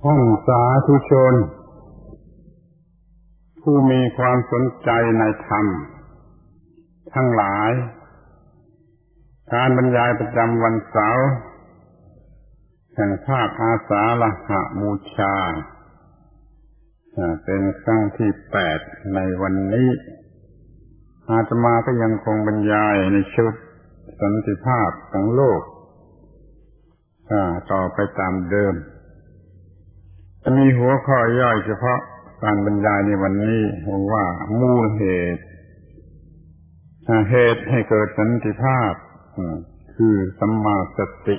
ท่านสาธุชนผู้มีความสนใจในธรรมทั้งหลายการบรรยายประจำวันเสาร์แห่งภาคอาสาฬหบูชาเป็นครั้งที่8ในวันนี้อาตมาก็ยังคงบรรยายในชุดสันติภาพของโลกต่อไปตามเดิมจะมีหัวข้อย่อยเฉพาะการบรรยายในวันนี้ว่ามูลเหตุให้เกิดสันติภาพคือสัมมาสติ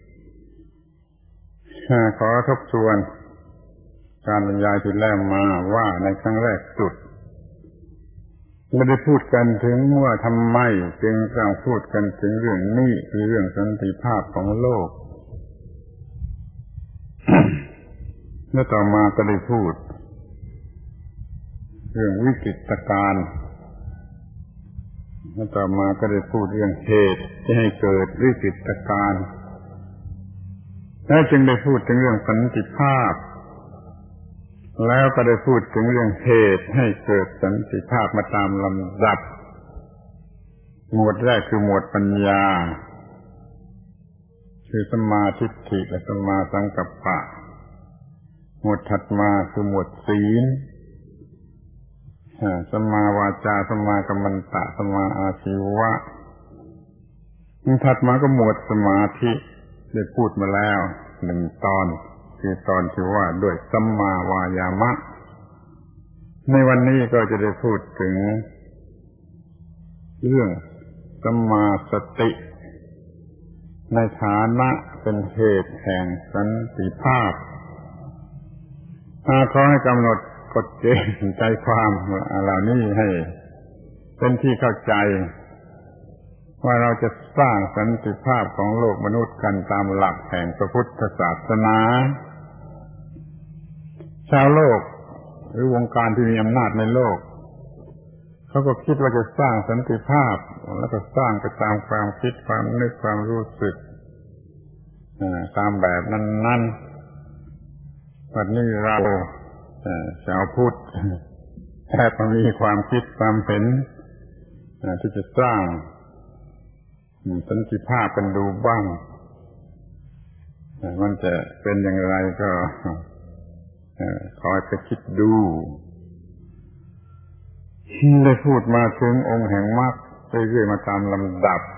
ขอทบทวนการบรรยายที่แล้วมาว่าในครั้งแรกสุดไม่ได้พูดกันถึงว่าทำไมจึงต้องพูดกันถึงเรื่องนี้คือเรื่องสันติภาพของโลกแล้วต่อมาก็ได้พูดเรื่องวิกฤตการณ์แล้วต่อมาก็ได้พูดเรื่องเหตุที่ให้เกิดวิกฤตการณ์แล้วจึงได้พูดถึงเรื่องสันติภาพแล้วก็ได้พูดถึงเรื่องเหตุให้เกิดสันติภาพมาตามลำดับหมวดแรกคือหมวดปัญญาคือสัมมาทิฏฐิและสัมมาสังกัปปะหมวดถัดมาคือหมวดศีลสัมมาวาจาสัมมากัมมันตะสัมมาอาชีวะถัดมาก็หมวดสมาธิได้พูดมาแล้ว1ตอนคือตอนที่ว่าด้วยสัมมาวายามะในวันนี้ก็จะได้พูดถึงเรื่องสัมมาสติในฐานะเป็นเหตุแห่งสันติภาพขอให้กำหนดกฎเกณฑ์ใจความเหล่านี้ให้เป็นที่เข้าใจว่าเราจะสร้างสันติภาพของโลกมนุษย์กันตามหลักแห่งพระพุทธศาสนาชาวโลกหรือวงการที่มีอำนาจในโลกเขาก็คิดว่าจะสร้างสันติภาพแล้วก็สร้างไปตามความคิดความนึกความรู้สึกตามแบบนั้นวันนี้เราชาวพุทธแทบจะมีความคิดความเห็นที่จะสร้างสันติภาพกันดูบ้างมันจะเป็นอย่างไรก็ขอไปคิดดูได้พูดมาถึงองค์แห่งมรรคเรื่อยๆมาตามลำดับ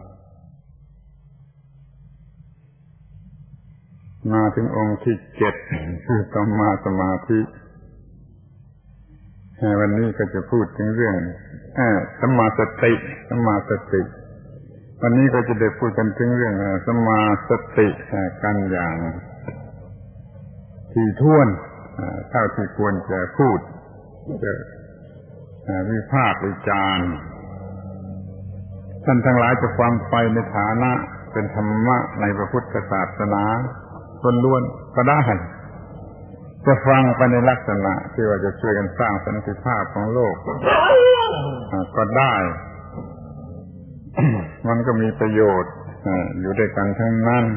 มาถึงองค์ที่7คือสัมมาสมาธิวันนี้ก็จะพูดถึงเรื่องสัมมาสติวันนี้ก็จะได้พูดกันถึงเรื่องสัมมาสติกันอย่างถี่ถ้วนเท่าที่ควรจะพูดจะวิพากษ์วิจารณ์ท่านทั้งหลายจะฟังไปในฐานะเป็นธรรมะในพระพุทธศาสนาล้วนๆก็ได้จะฟังไปในลักษณะที่ว่าจะช่วยกันสร้างสันติภาพของโลกก็ได้ มันก็มีประโยชน์อยู่ด้วยกันทั้งนั้น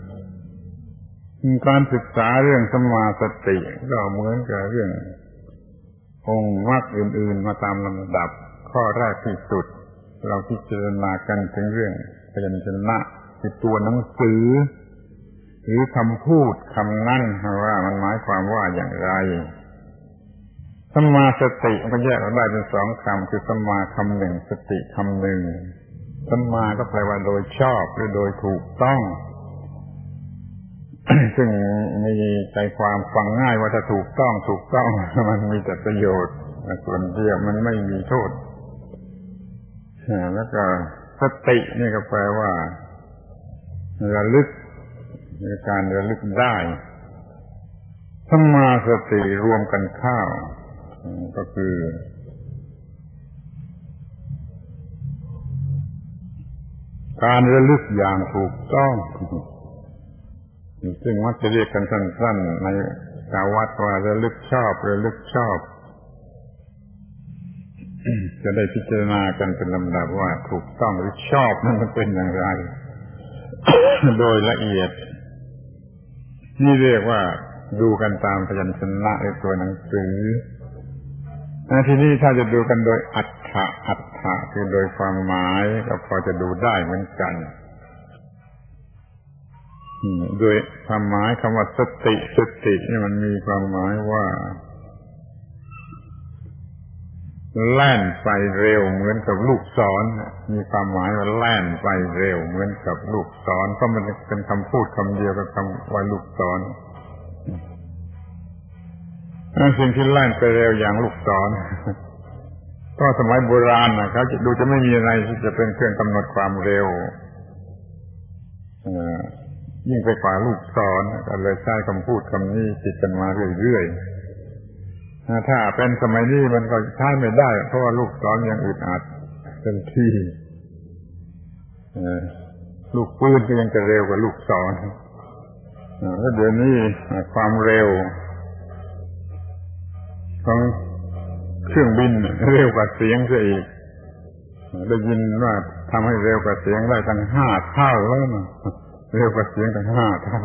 การศึกษาเรื่องสัมมาสติก็เหมือนกับเรื่ององค์มรรคอื่นๆมาตามลำดับข้อแรกที่สุดเราพิจารณากันถึงเรื่องพยัญชนะคือตัวหนังสือหรือคำพูดคำนั้นว่ามันหมายความว่าอย่างไรสัมมาสติมันแยกออกได้เป็น2คำคือสัมมาคำหนึ่งสติคำหนึ่งสัมมาก็แปลว่าโดยชอบหรือโดยถูกต้อง ซึ่งมีใจความฟังง่ายว่าถ้าถูกต้องมันมีแต่ประโยชน์ส่วนเดียวมันไม่มีโทษแล้วก็สตินี่ก็แปลว่าระลึกในการระลึกได้สัมมาสติรวมกันเข้าก็คือการระลึกอย่างถูกต้องซึ่งมักจะเรียกกันสั้นๆในชาววัดว่าระลึกชอบจะได้พิจารณากันเป็นลำดับว่าถูกต้องหรือชอบนั้นมันเป็นอย่างไร โดยละเอียดนี่เรียกว่าดูกันตามพยัญชนะในตัวหนังสือทีนี้ถ้าจะดูกันโดยอัฏฐะคือโดยความหมายก็พอจะดูได้เหมือนกันโดยความหมายคำว่าสตินี่มันมีความหมายว่าแล่นไปเร็วเหมือนกับลูกศรมีความหมายว่าแล่นไปเร็วเหมือนกับลูกศรเพราะมันเป็นคำพูดคำเดียวกับคำว่าลูกศรสิ่งที่แล่นไปเร็วอย่างลูกศรก็สมัยโบราณเขาจะไม่มีอะไรที่จะเป็นเครื่องกำหนดความเร็วยิ่งไปกว่าลูกศรก็เลยใช้คำพูดคำนี้ติดกันมาเรื่อยๆถ้าเป็นสมัยนี้มันก็ใช้ไม่ได้เพราะว่าลูกศรยังอึดอัดเต็มที่ลูกปืนก็ยังจะเร็วกว่าลูกศรแล้วเดี๋ยวนี้ความเร็วของเครื่องบินเร็วกว่าเสียงซะอีกได้ยินว่าทำให้เร็วกว่าเสียงได้ตั้ง5 เท่าแล้วนะเร็วกว่าเสียงตั้ง5 เท่า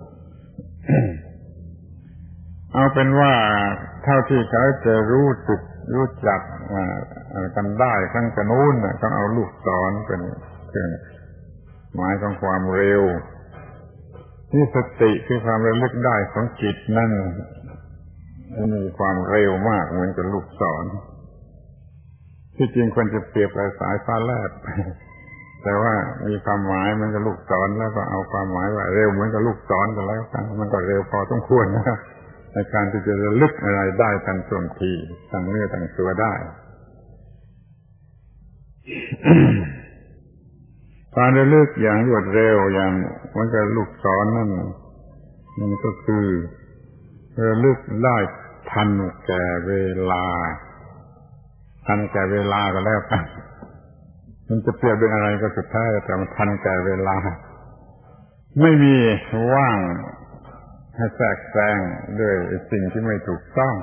เอาเป็นว่าเท่าที่เขาจะรู้จักกันได้ครั้งกระนู้นต้องเอาลูกศรเป็นเครื่องหมายของความเร็วนี่สติคือความระลึกได้ของจิตนั่นมีความเร็วมากเหมือนกับลูกศรที่จริงควรจะเปรียบกับสายฟ้าแลบแต่ว่ามีความหมายเหมือนกับลูกศรแล้วก็เอาความหมายว่าเร็วเหมือนกับลูกศรกันแล้วกันมันก็เร็วพอสมควรนะในการที่จะระลึกอะไรได้ทันท่วงทีตั้งเนื้อตั้งตัวได้ การระลึกอย่างรวดเร็วอย่างเหมือนกับลูกศรนั่นมันก็คือระลึกได้ทันแก่เวลาก็แล้วกันมันจะเปรียบเป็นอะไรก็สุดท้ายแต่มันทันแก่เวลาไม่มีว่างให้แทรกแซงด้วยสิ่งที่ไม่ถูกต้อง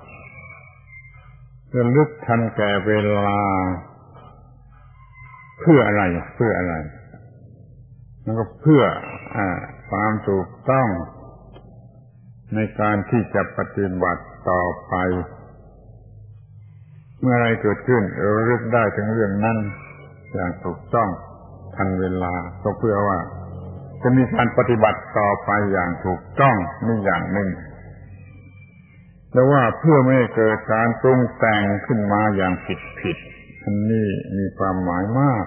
ระลึกทันแก่เวลาเพื่ออะไรมันก็เพื่อความถูกต้องในการที่จะปฏิบัติต่อไปเมื่ออะไรเกิดขึ้นระลึกได้ถึงเรื่องนั้นอย่างถูกต้องทันเวลาก็เพื่อว่าจะมีการปฏิบัติต่อไปอย่างถูกต้องนี่อย่างหนึ่งแต่ว่าเพื่อไม่ให้เกิดการปรุงแต่งขึ้นมาอย่างผิดอันนี้มีความหมายมาก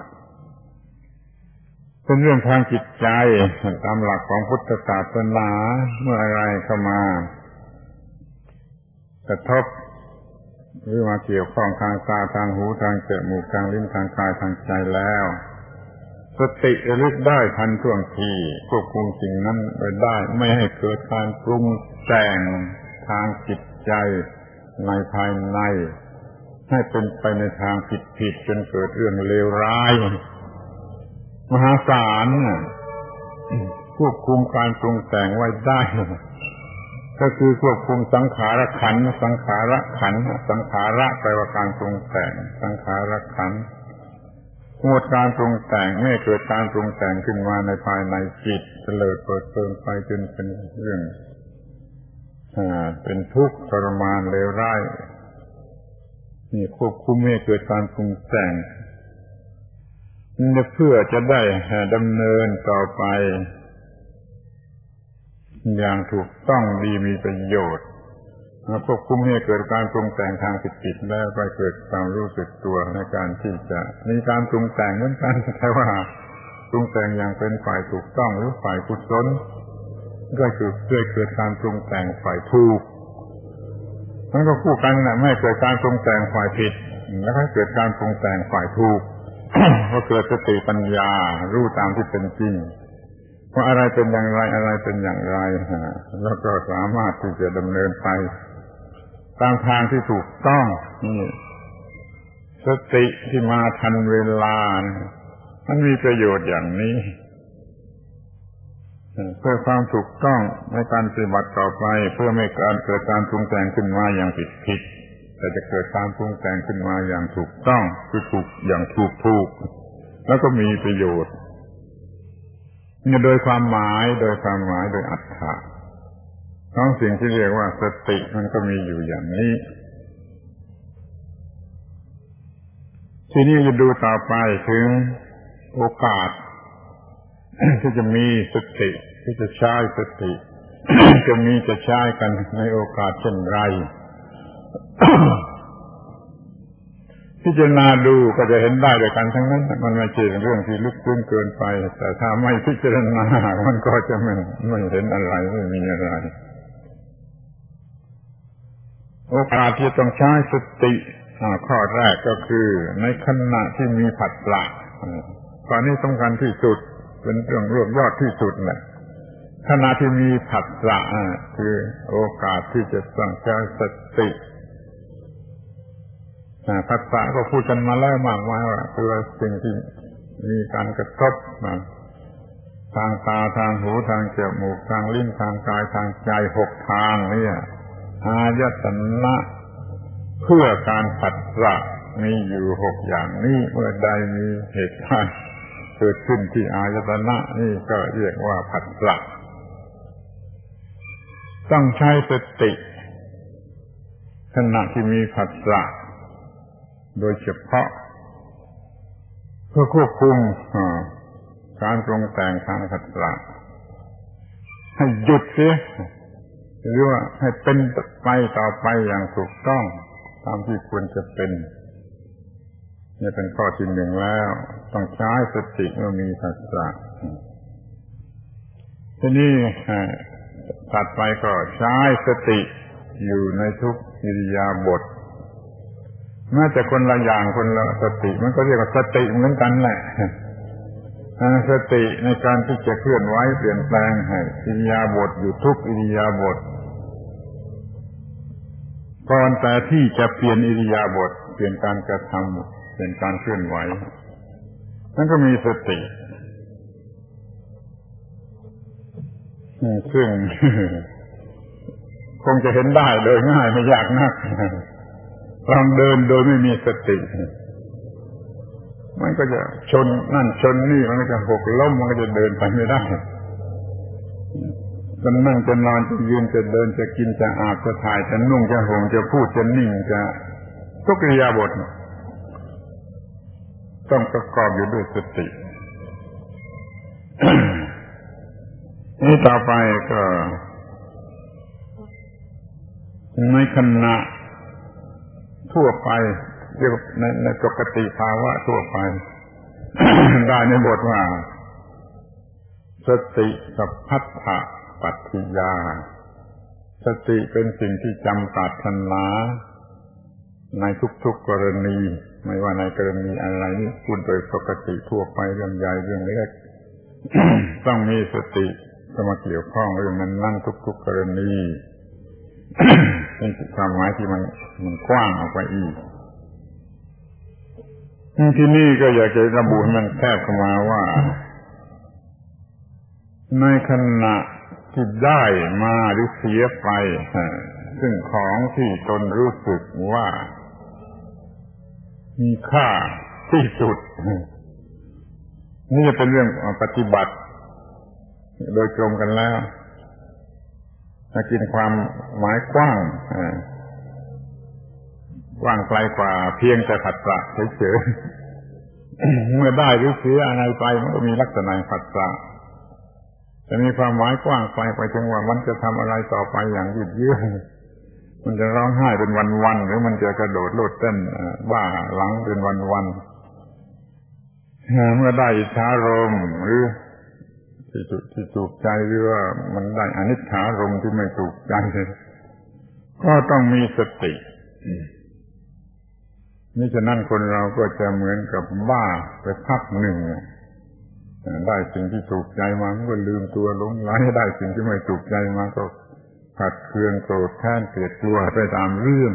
เป็นเรื่องทางจิตใจตามหลักของพุทธศาสนาเมื่ออะไรเข้ามากระทบหรือมาเกี่ยวข้องทางตาทางหูทางจมูกทางลิ้นทางกายทางใจแล้วสติระลึกได้ทันท่วงทีควบคุมสิ่งนั้นไว้ได้ไม่ให้เกิดการปรุงแต่งทางจิตใจในภายในให้เป็นไปในทางผิดจนเกิดเรื่องเลวร้ายมหาศาลควบคุมการปรุงแต่งไว้ได้ก็คือควบคุมสังขารขันธ์สังขารแปลว่าการปรุงแต่งสังขารขันธ์หมดการปรุงแต่งไม่เกิดการปรุงแต่งขึ้นมาในภายในจิตเตลิดเปิดเปิงไปจนเป็นเรื่องเป็นทุกข์ทรมานเลวร้ายนี่ควบคุมไม่เกิดการปรุงแต่งนี่เพื่อจะได้ดำเนินต่อไปอย่างถูกต้องดีมีประโยชน์ควบคุมให้เกิดการปรุงแต่งทางผิดแล้วก็เกิดความรู้สึกตัวในการที่จะมีการปรุงแต่งเหมือนกันแต่ว่าปรุงแต่งอย่างเป็นฝ่ายถูกต้องหรือฝ่ายกุศลก็คือเพื่อเกิดการปรุงแต่งฝ่ายถูกมันก็คู่กันนะไม่เกิดการปรุงแต่งฝ่ายผิดแล้วก็เกิดการปรุงแต่งฝ่ายถูก ก็เกิดสติปัญญารู้ตามที่เป็นจริงว่าอะไรเป็นอย่างไรแล้วก็สามารถที่จะดำเนินไปตามทางที่ถูกต้องนี่สติที่มาทันเวลามันมีประโยชน์อย่างนี้เพื่อความถูกต้องในการปฏิบัติต่อไปเพื่อไม่เกิดการปรุงแต่งขึ้นมาอย่างผิดแต่จะเกิดการปรุงแต่งขึ้นมาอย่างถูกต้องคือถูกอย่างถูกแล้วก็มีประโยชน์โดยความหมายโดยอัตถะของสิ่งที่เรียกว่าสติมันก็มีอยู่อย่างนี้ทีนี้จะดูต่อไปถึงโอกาสที่จะมีสติที่จะใช้สติ จะใช้กันในโอกาสเช่นไร พิจารณาดูก็จะเห็นได้ด้วยกันทั้งนั้นมันไม่ใช่เรื่องที่ลึกซึ้งเกินไปแต่ถ้าไม่พิจารณามันก็จะไม่เห็นอะไรไม่มีอะไรโอกาสที่ต้องใช้สติข้อแรกก็คือในขณะที่มีผัสสะข้อนี้สำคัญที่สุดเป็นเรื่องรวบยอดที่สุดแหละขณะที่มีผัสสะคือโอกาสที่จะต้องใช้สติผัสสะก็พูดกันมาแล้วมากมายว่าคือสิ่งที่มีการกระทบทางตาทางหูทางจมูกทางลิ้นทางกายทางใจ6ทางนี่อายตนะเพื่อการผัสสะมีอยู่6อย่างนี้เมื่อใดมีเหตุการณ์เกิดขึ้นที่อายตนะนี่ก็เรียกว่าผัสสะต้องใช้สติขณะที่มีผัสสะโดยเฉพาะเพื่อควบคุมการปรุงแต่งทางผัสสะให้หยุดเสียหรือว่าให้เป็นไปต่อไปอย่างถูกต้องตามที่ควรจะเป็นนี่เป็นข้อที่หนึ่งแล้วต้องใช้สติเมื่อมีผัสสะทีนี้ถัดไปก็ใช้สติอยู่ในทุกอิริยาบถแม้แต่คนละอย่างคนละสติมันก็เรียกว่าสติเหมือนกันแหละสติในการที่จะเคลื่อนไหวเปลี่ยนแปลงให้อิริยาบถอยู่ทุกอิริยาบถก่อนแต่ที่จะเปลี่ยนอิริยาบถเปลี่ยนการกระทำเปลี่ยนการเคลื่อนไหวนั่นก็มีสติซึ่งคงจะเห็นได้โดยง่ายไม่ยากนักลองเดินโดยไม่มีสติมันก็จะชนนั่นชนนี่มันก็จะหกล้มมันก็จะเดินไปไม่ได้จะนั่งจะนอนจะยืนจะเดินจะกินจะอาบจะถ่ายจะนุ่งจะห่มจะพูดจะนิ่งจะทุกอิริยาบถต้องประกอบอยู่ด้วยสติ นี่ต่อไปก็ในขณะทั่วไปเรียกในปกติภาวะทั่วไป ได้ในบทว่าสติสัพพัทธปัจจิยาสติเป็นสิ่งที่จำปรารถนาในทุกๆกรณีไม่ว่าในกรณีอะไรนี่พูดโดยปกติทั่วไปเรื่องใหญ่เรื่องเล็ก ต้องมีสติเข้ามาเกี่ยวข้องเรื่องนั้นทุกๆกรณี เป็นความหมายที่มันกว้างออกไปอีกที่นี่ก็อยากจะระบุให้มันแคบเข้ามาว่าในขณะที่ได้มาหรือเสียไปซึ่งของที่ตนรู้สึกว่ามีค่าที่สุดนี่จะเป็นเรื่องปฏิบัติโดยตรงกันแล้วถ้ากินความหมายกว้างกว้างไกลกว่าเพียงแต่ผัสสะเฉยๆเมื่อได้หรือเสียอะไรไปมันก็มีลักษณะผัสสะจะมีความหมายกว้างไปถึงว่ามันจะทำอะไรต่อไปอย่างยืดเยื้อมันจะร้องไห้เป็นวันๆหรือมันจะกระโดดโลดเต้นบ้าหลังเป็นวันๆเมื่อได้อิทธารมณ์หรือที่ถูกใจหรือว่ามันได้อนิจจารมณ์ที่ไม่ถูกใจก็ต้องมีสตินี่ฉะนั้นคนเราก็จะเหมือนกับบ้าไปพักหนึ่งได้สิ่งที่ถูกใจมาก็ลืมตัวหลงไหลได้สิ่งที่ไม่ถูกใจมาก็ขัดเคืองโกรธแค้นเกลียดกลัวไปตามเรื่อง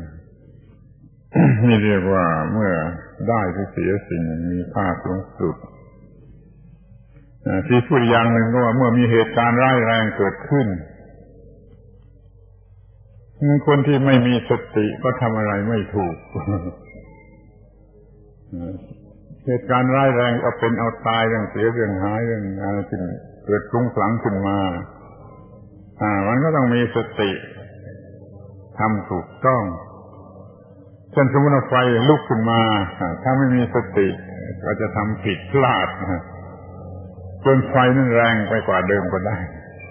นี่เรียกว่าเมื่อได้หรือเสียสิ่งมีค่าสูงสุดที่พูดอย่างหนึ่งก็ว่าเมื่อมีเหตุการณ์ร้ายแรงเกิดขึ้นคนที่ไม่มีสติก็ทำอะไรไม่ถูก เหตุการณ์ร้ายแรงเอาเป็นเอาตายเรื่องเสียเรื่องหายเรื่องอะไรขึ้นเกิดคลุ้งคลั่งขึ้นมามันก็ต้องมีสติทำถูกต้องเช่นสมมติว่าไฟลุกขึ้นมาถ้าไม่มีสติก็จะทำผิดพลาดจนไฟนั้นแรงไปกว่าเดิมก็ได้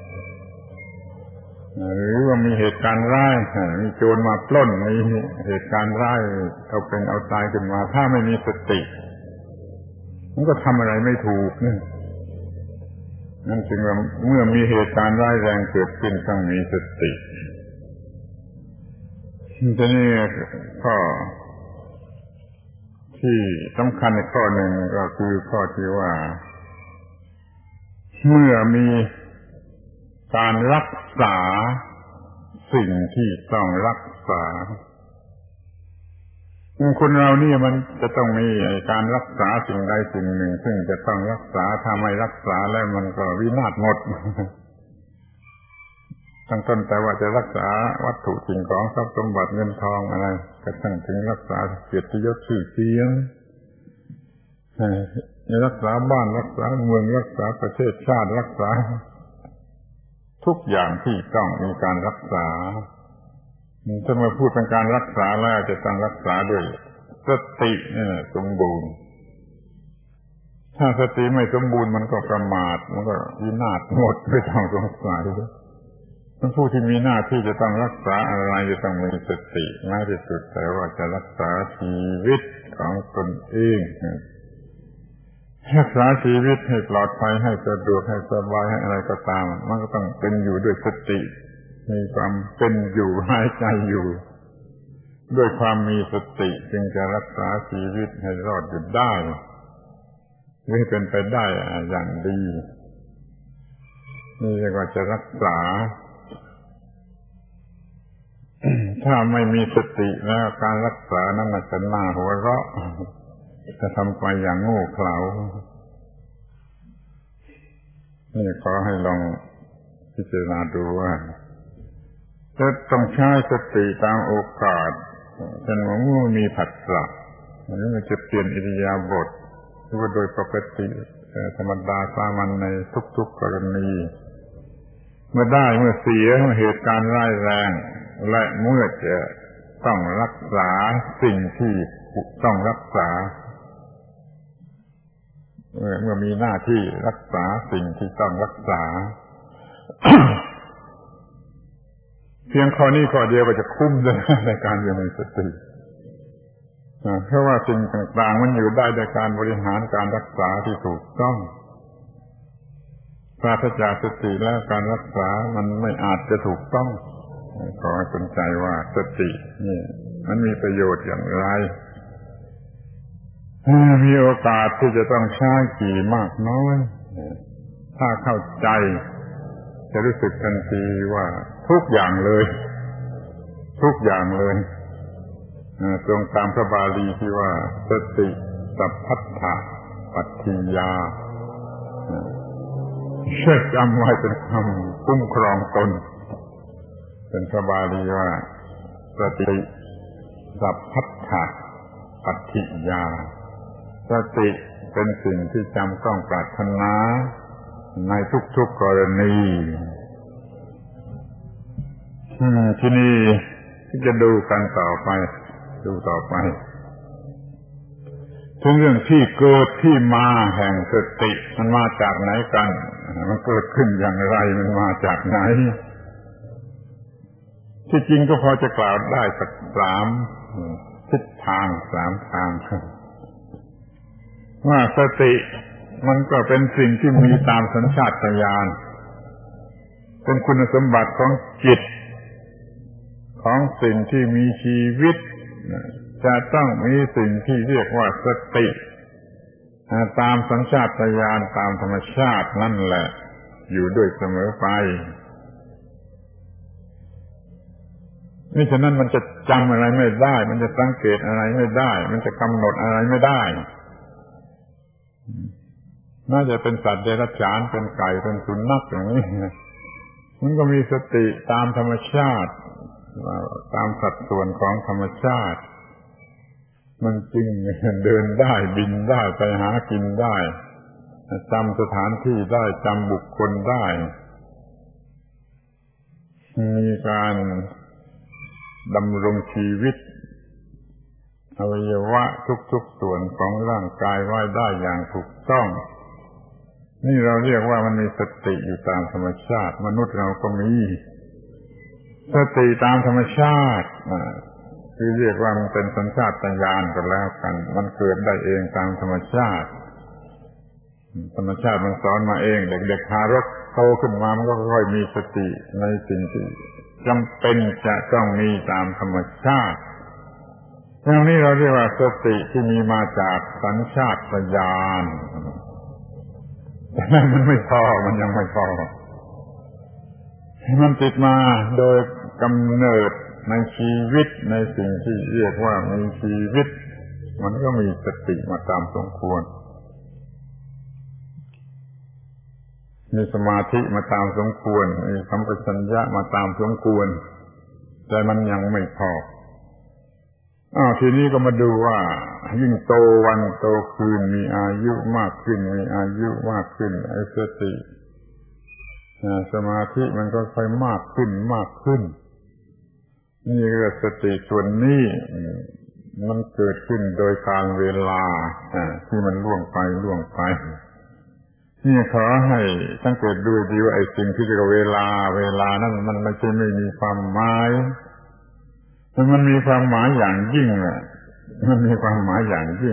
หรือว่ามีเหตุการณ์ร้ายมีโจรมาปล้นมีเหตุการณ์ร้ายเอาเป็นเอาตายขึ้นมาถ้าไม่มีสติมันก็ทำอะไรไม่ถูกนั่นจึงว่าเมื่อมีเหตุการณ์ร้ายแรงเกิดขึ้นต้องมีสติทีนี้ข้อที่สำคัญในข้อหนึ่งก็คือข้อที่ว่าเมื่อมีการรักษาสิ่งที่ต้องรักษาคนเรานี่มันจะต้องมีการรักษาสิ่งใดสิ่งหนึ่งซึ่งจะต้องรักษาถ้าไม่รักษาแล้วมันก็วินาศหมดตั้งต้นแต่ว่าจะรักษาวัตถุสิ่งของทรัพย์สมบัติเงินทองอะไรก็ต้องถึงรักษาเกียรติยศชื่อเสียงรักษาบ้านรักษาเมืองรักษาประเทศชาติรักษาทุกอย่างที่ต้องมีการรักษาถ้ามาพูดเป็นการรักษาแล้วจะต้องรักษาด้วยสตินี่สมบูรณ์ถ้าสติไม่สมบูรณ์มันก็ประมาทมันก็วินาศหมดไม่ต้องสงสัยผู้ที่มีหน้าที่จะต้องรักษาอะไรจะต้องมีสติมากที่สุดแต่ว่าจะรักษาชีวิตของตนเองรักษาชีวิตให้ปลอดภัยให้สะดวกให้สบายให้อะไรก็ตามมันก็ต้องเป็นอยู่ด้วยสติมีความเป็นอยู่หายใจอยู่ด้วยความมีสติจึงจะรักษาชีวิตให้รอดอยู่ได้หรือให้เป็นไปได้อย่างดีนี่เรียกว่าจะรักษาถ้าไม่มีสติแล้วการรักษานั้นมันจะน่าหัวเราะจะทำไปอย่างโง่เขลานี่ขอให้ลองพิจารณาดูว่าจะต้องใช้สติตามโอกาสเช่นว่าเมื่อมีผัสสะหรือมันจะเปลี่ยนอิริยาบถหรือว่าโดยปกติธรรมดาสามัญในทุกๆกรณีเมื่อได้เมื่อเสียเมื่อเหตุการณ์ร้ายแรงและเมื่อจะต้องรักษาสิ่งที่ต้องรักษาเมื่อมีหน้าที่รักษาสิ่งที่ต้องรักษา เพียงข้อนี้ข้อเดียวก็จะคุ้มเลยในการมีสติเพราะว่าสิ่งต่างๆมันอยู่ได้โดยการบริหารการรักษาที่ถูกต้องปราศจากสติแล้วการรักษามันไม่อาจจะถูกต้องขอให้สนใจว่าสตินี่มันมีประโยชน์อย่างไรมีโอกาสที่จะต้องใช้กี่มากน้อยถ้าเข้าใจจะรู้สึกทันทีว่าทุกอย่างเลยตรงตามพระบาลีที่ว่าสติสัพพัทธะปัฏฐิยาเชื่อจำไว้เป็นคำคุ้มครองตนเป็นพระบาลีว่าสติสัพพัทธะปัฏฐิยาสติเป็นสิ่งที่จำต้องปรารถนาในทุกๆกรณีทีนี้ที่จะดูกันต่อไปถึงเรื่องที่เกิดที่มาแห่งสติมันมาจากไหนกันมันเกิดขึ้นอย่างไรมันมาจากไหนที่จริงก็พอจะกล่าวได้สัก3ทิศทาง3ทางว่าสติมันก็เป็นสิ่งที่มีตามสัญชาตญาณเป็นคุณสมบัติของจิตของสิ่งที่มีชีวิตจะต้องมีสิ่งที่เรียกว่าสติตามสัญชาตญาณตามธรรมชาตินั่นแหละอยู่ด้วยเสมอไปมิฉะนั้นมันจะจำอะไรไม่ได้มันจะสังเกตอะไรไม่ได้มันจะกำหนดอะไรไม่ได้น่าจะเป็นสัตว์เดรัจฉานเป็นไก่เป็นสุนัขอย่างนี้มันก็มีสติตามธรรมชาติตามสัดส่วนของธรรมชาติมันจึงเดินได้บินได้ไปหากินได้จำสถานที่ได้จำบุคคลได้มีการดำรงชีวิตอวัยวะทุกๆส่วนของร่างกายไว้ได้อย่างถูกต้องนี่เราเรียกว่ามันมีสติอยู่ตามธรรมชาติมนุษย์เราก็มีสติตามธรรมชาติคือเรียกว่ามันเป็นสัญชาตญาณก็แล้วกันมันเกิดได้เองตามธรรมชาติธรรมชาติมันสอนมาเองเด็กๆทารกโตขึ้นมามันก็ค่อยมีสติในสิ่งที่จำเป็นจะต้องมีตามธรรมชาติอย่างนี้เราเรียกว่าสติที่มีมาจากสัญชาตญาณแต่นั้นมันไม่พอมันยังไม่พอมันติดมาโดยกำเนิดในชีวิตในสิ่งที่เรียกว่ามีชีวิตมันก็มีสติมาตามสมควรมีสมาธิมาตามสมควรมีสัมปชัญญะมาตามสมควรแต่มันยังไม่พอทีนี้ก็มาดูว่ายิ่งโตวันโตคืนมีอายุมากขึ้นมีอายุมากขึ้นไอ้สติสมาธิมันก็ค่อยมากขึ้นมากขึ้นนี่ก็สติส่วนนี้มันเกิดขึ้นโดยการเวลาที่มันล่วงไปนี่ขอให้สังเกตดูดีว่าไอ้สิ่งที่เรียกว่าเวลานั้นมันไม่ใช่ไม่มีความหมายมันมีความหมายอย่างยิ่งมันมีความหมายอย่างยิ่ง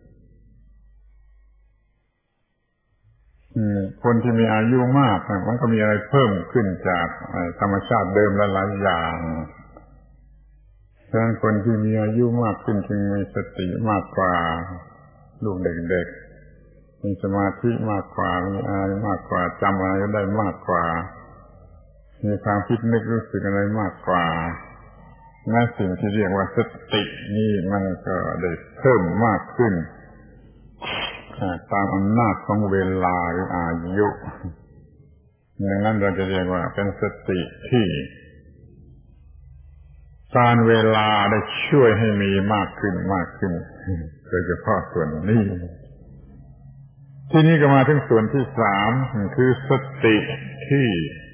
คนที่มีอายุมากมันก็มีอะไรเพิ่มขึ้นจากธรรมชาติเดิมหลายอย่างฉะนั้นคนที่มีอายุมากขึ้นจึงมีสติมากกว่าลูกเด็กๆมีสมาธิมากกว่ามีอะไรมากกว่าจำอะไรได้มากกว่ามีความคิดนึกรู้สึกอะไรมากกว่าและสิ่งที่เรียกว่าสตินี่มันก็ได้เพิ่มมากขึ้นตามอำนาจของเวลาหรืออายุดังนั้นเราจะเรียกว่าเป็นสติที่การเวลาได้ช่วยให้มีมากขึ้นโดยเฉพาะส่วนนี้ที่นี้ก็มาถึงส่วนที่สามคือสติที่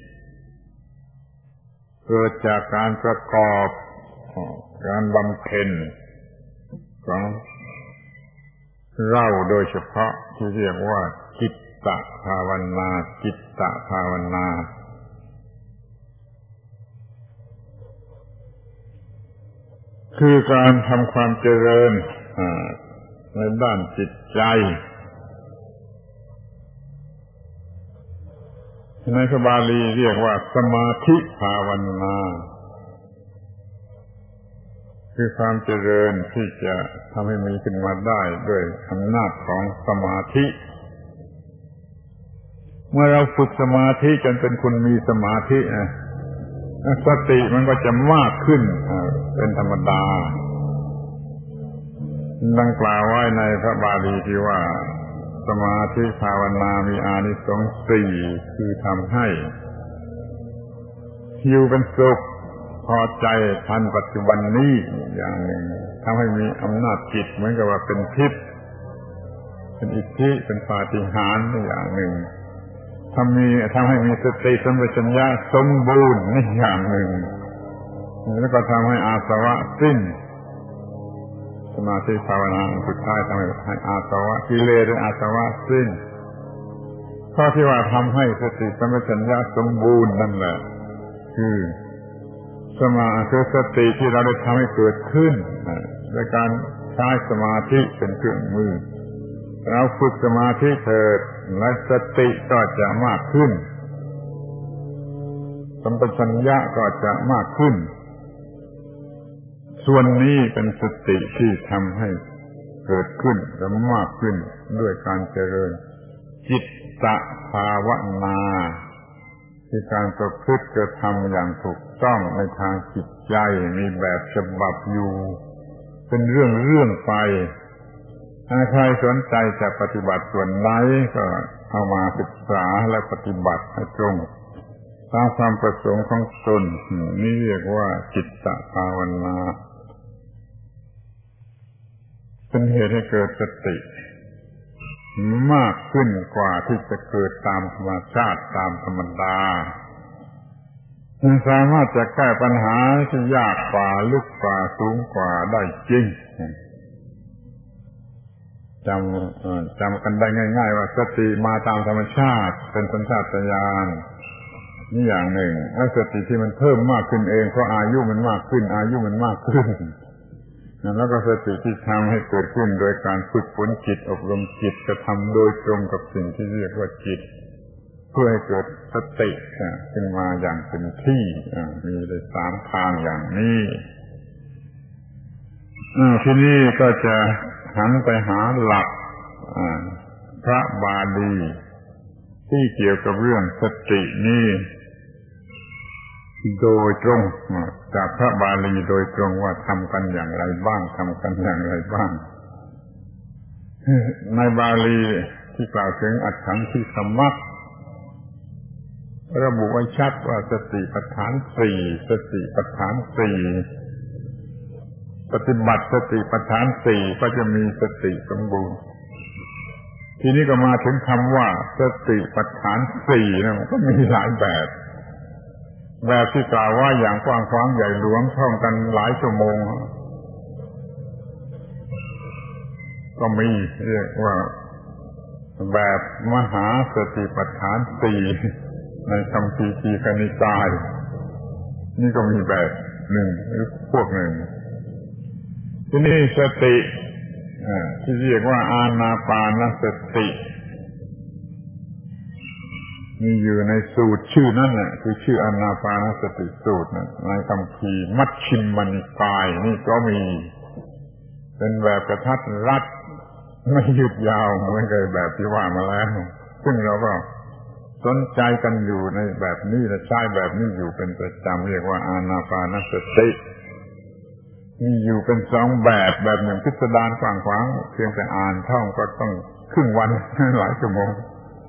เกิดจากการประกอบการบำเพ็ญของเราโดยเฉพาะที่เรียกว่าจิตตภาวนาคือการทำความเจริญในด้านจิตใจในพระบาลีเรียกว่าสมาธิภาวนาคือความเจริญที่จะทำให้มีขึ้นมาได้ด้วยอำนาจของสมาธิเมื่อเราฝึกสมาธิจนเป็นคนมีสมาธิสติมันก็จะมากขึ้นเป็นธรรมดาดังกล่าวไว้ในพระบาลีที่ว่าสมาธิภาวนามีอานิสงส์สี่คือทำให้อยู่เป็นสุขพอใจทันปัจจุบันนี้อย่างหนึ่งทำให้มีอำนาจจิตเหมือนกับว่าเป็นทิพย์เป็นอิทธิเป็นปาฏิหาริย์อย่างหนึ่งทำให้มีสติสัมปชัญญะสมบูรณ์อย่างหนึ่งแล้วก็ทำให้อาสวะสิ้นสมาธิภาวนาสุดท้ายทำให้อาสวะกิเลสหรืออาสวะสิ้นข้อที่ว่าทำให้สติสัมปชัญญะสมบูรณ์นั่นแหละคือสติที่เราได้ทำให้เกิดขึ้นโดยการใช้สมาธิเป็นเครื่องมือเราฝึกสมาธิเถิดและสติก็จะมากขึ้นสัมปชัญญะก็จะมากขึ้นส่วนนี้เป็นสติที่ทำให้เกิดขึ้นและมากขึ้นด้วยการเจริญจิตตภาวนาคือการประพฤติกระทำอย่างถูกต้องในทางจิตใจมีแบบฉบับอยู่เป็นเรื่องไปใครสนใจจะปฏิบัติส่วนไหนก็เอามาศึกษาและปฏิบัติให้ตรงตามความประสงค์ของตนนี่เรียกว่าจิตตภาวนาเป็นเหตุให้เกิดสติมากขึ้นกว่าที่จะเกิดตามธรรมชาติตามธรรมดามันสามารถจะแก้ปัญหาที่ยากกว่าลึกกว่าสูงกว่าได้จริงจำกันได้ง่ายๆว่าสติมาตามธรรมชาติเป็นสัญชาตญาณนี่อย่างหนึ่งแล้วสติที่มันเพิ่มมากขึ้นเองเพราะอายุมันมากขึ้นแล้วก็สติที่ทำให้เกิดขึ้นโดยการฝึกฝนจิตอบรมจิตกระทำโดยตรงกับสิ่งที่เรียกว่าจิตเพื่อให้เกิดสติขึ้นมาอย่างเต็มที่มีได้3ทางอย่างนี้ที่นี่ก็จะหันไปหาหลักพระบาลีที่เกี่ยวกับเรื่องสตินี้โดยตรงจากพระบาลีโดยตรงว่าทำกันอย่างไรบ้างในบาลีที่กล่าวถึงอัตถังคิสมัคระบุไว้ชัดว่าสติปัฏฐาน4ปฏิบัติสติปัฏฐาน4ก็จะมีสติสมบูรณ์ทีนี้ก็มาถึงคำว่าสติปัฏฐาน4นะมันก็มีหลายแบบที่กล่าวว่าอย่างกว้างขวางใหญ่หลวงท่องกันหลายชั่วโมงก็มีเรียกว่าแบบมหาสติปัฏฐาน4ในคัมภีร์ทีฆนิกายนี่ก็มีแบบหนึ่งหรือพวกหนึ่งที่นี่สติที่เรียกว่าอานาปานสติมีอยู่ในสูตรชื่อนั่นน่ะคือชื่ออานาปานสติสูตรนะในคัมภีร์มัชฌิมนิกายนี่ก็มีเป็นแบบกระทัดรัดไม่ยืดยาวเหมือนกับแบบที่ว่ามาแล้วซึ่งเราก็สนใจกันอยู่ในแบบนี้และใช้แบบนี้อยู่เป็นประจำเรียกว่าอานาปานสติมีอยู่เป็น2แบบหนึ่งพิสดารกว้างขวางเพียงแต่อ่านท่องก็ต้องครึ่งวันหลายชั่วโมง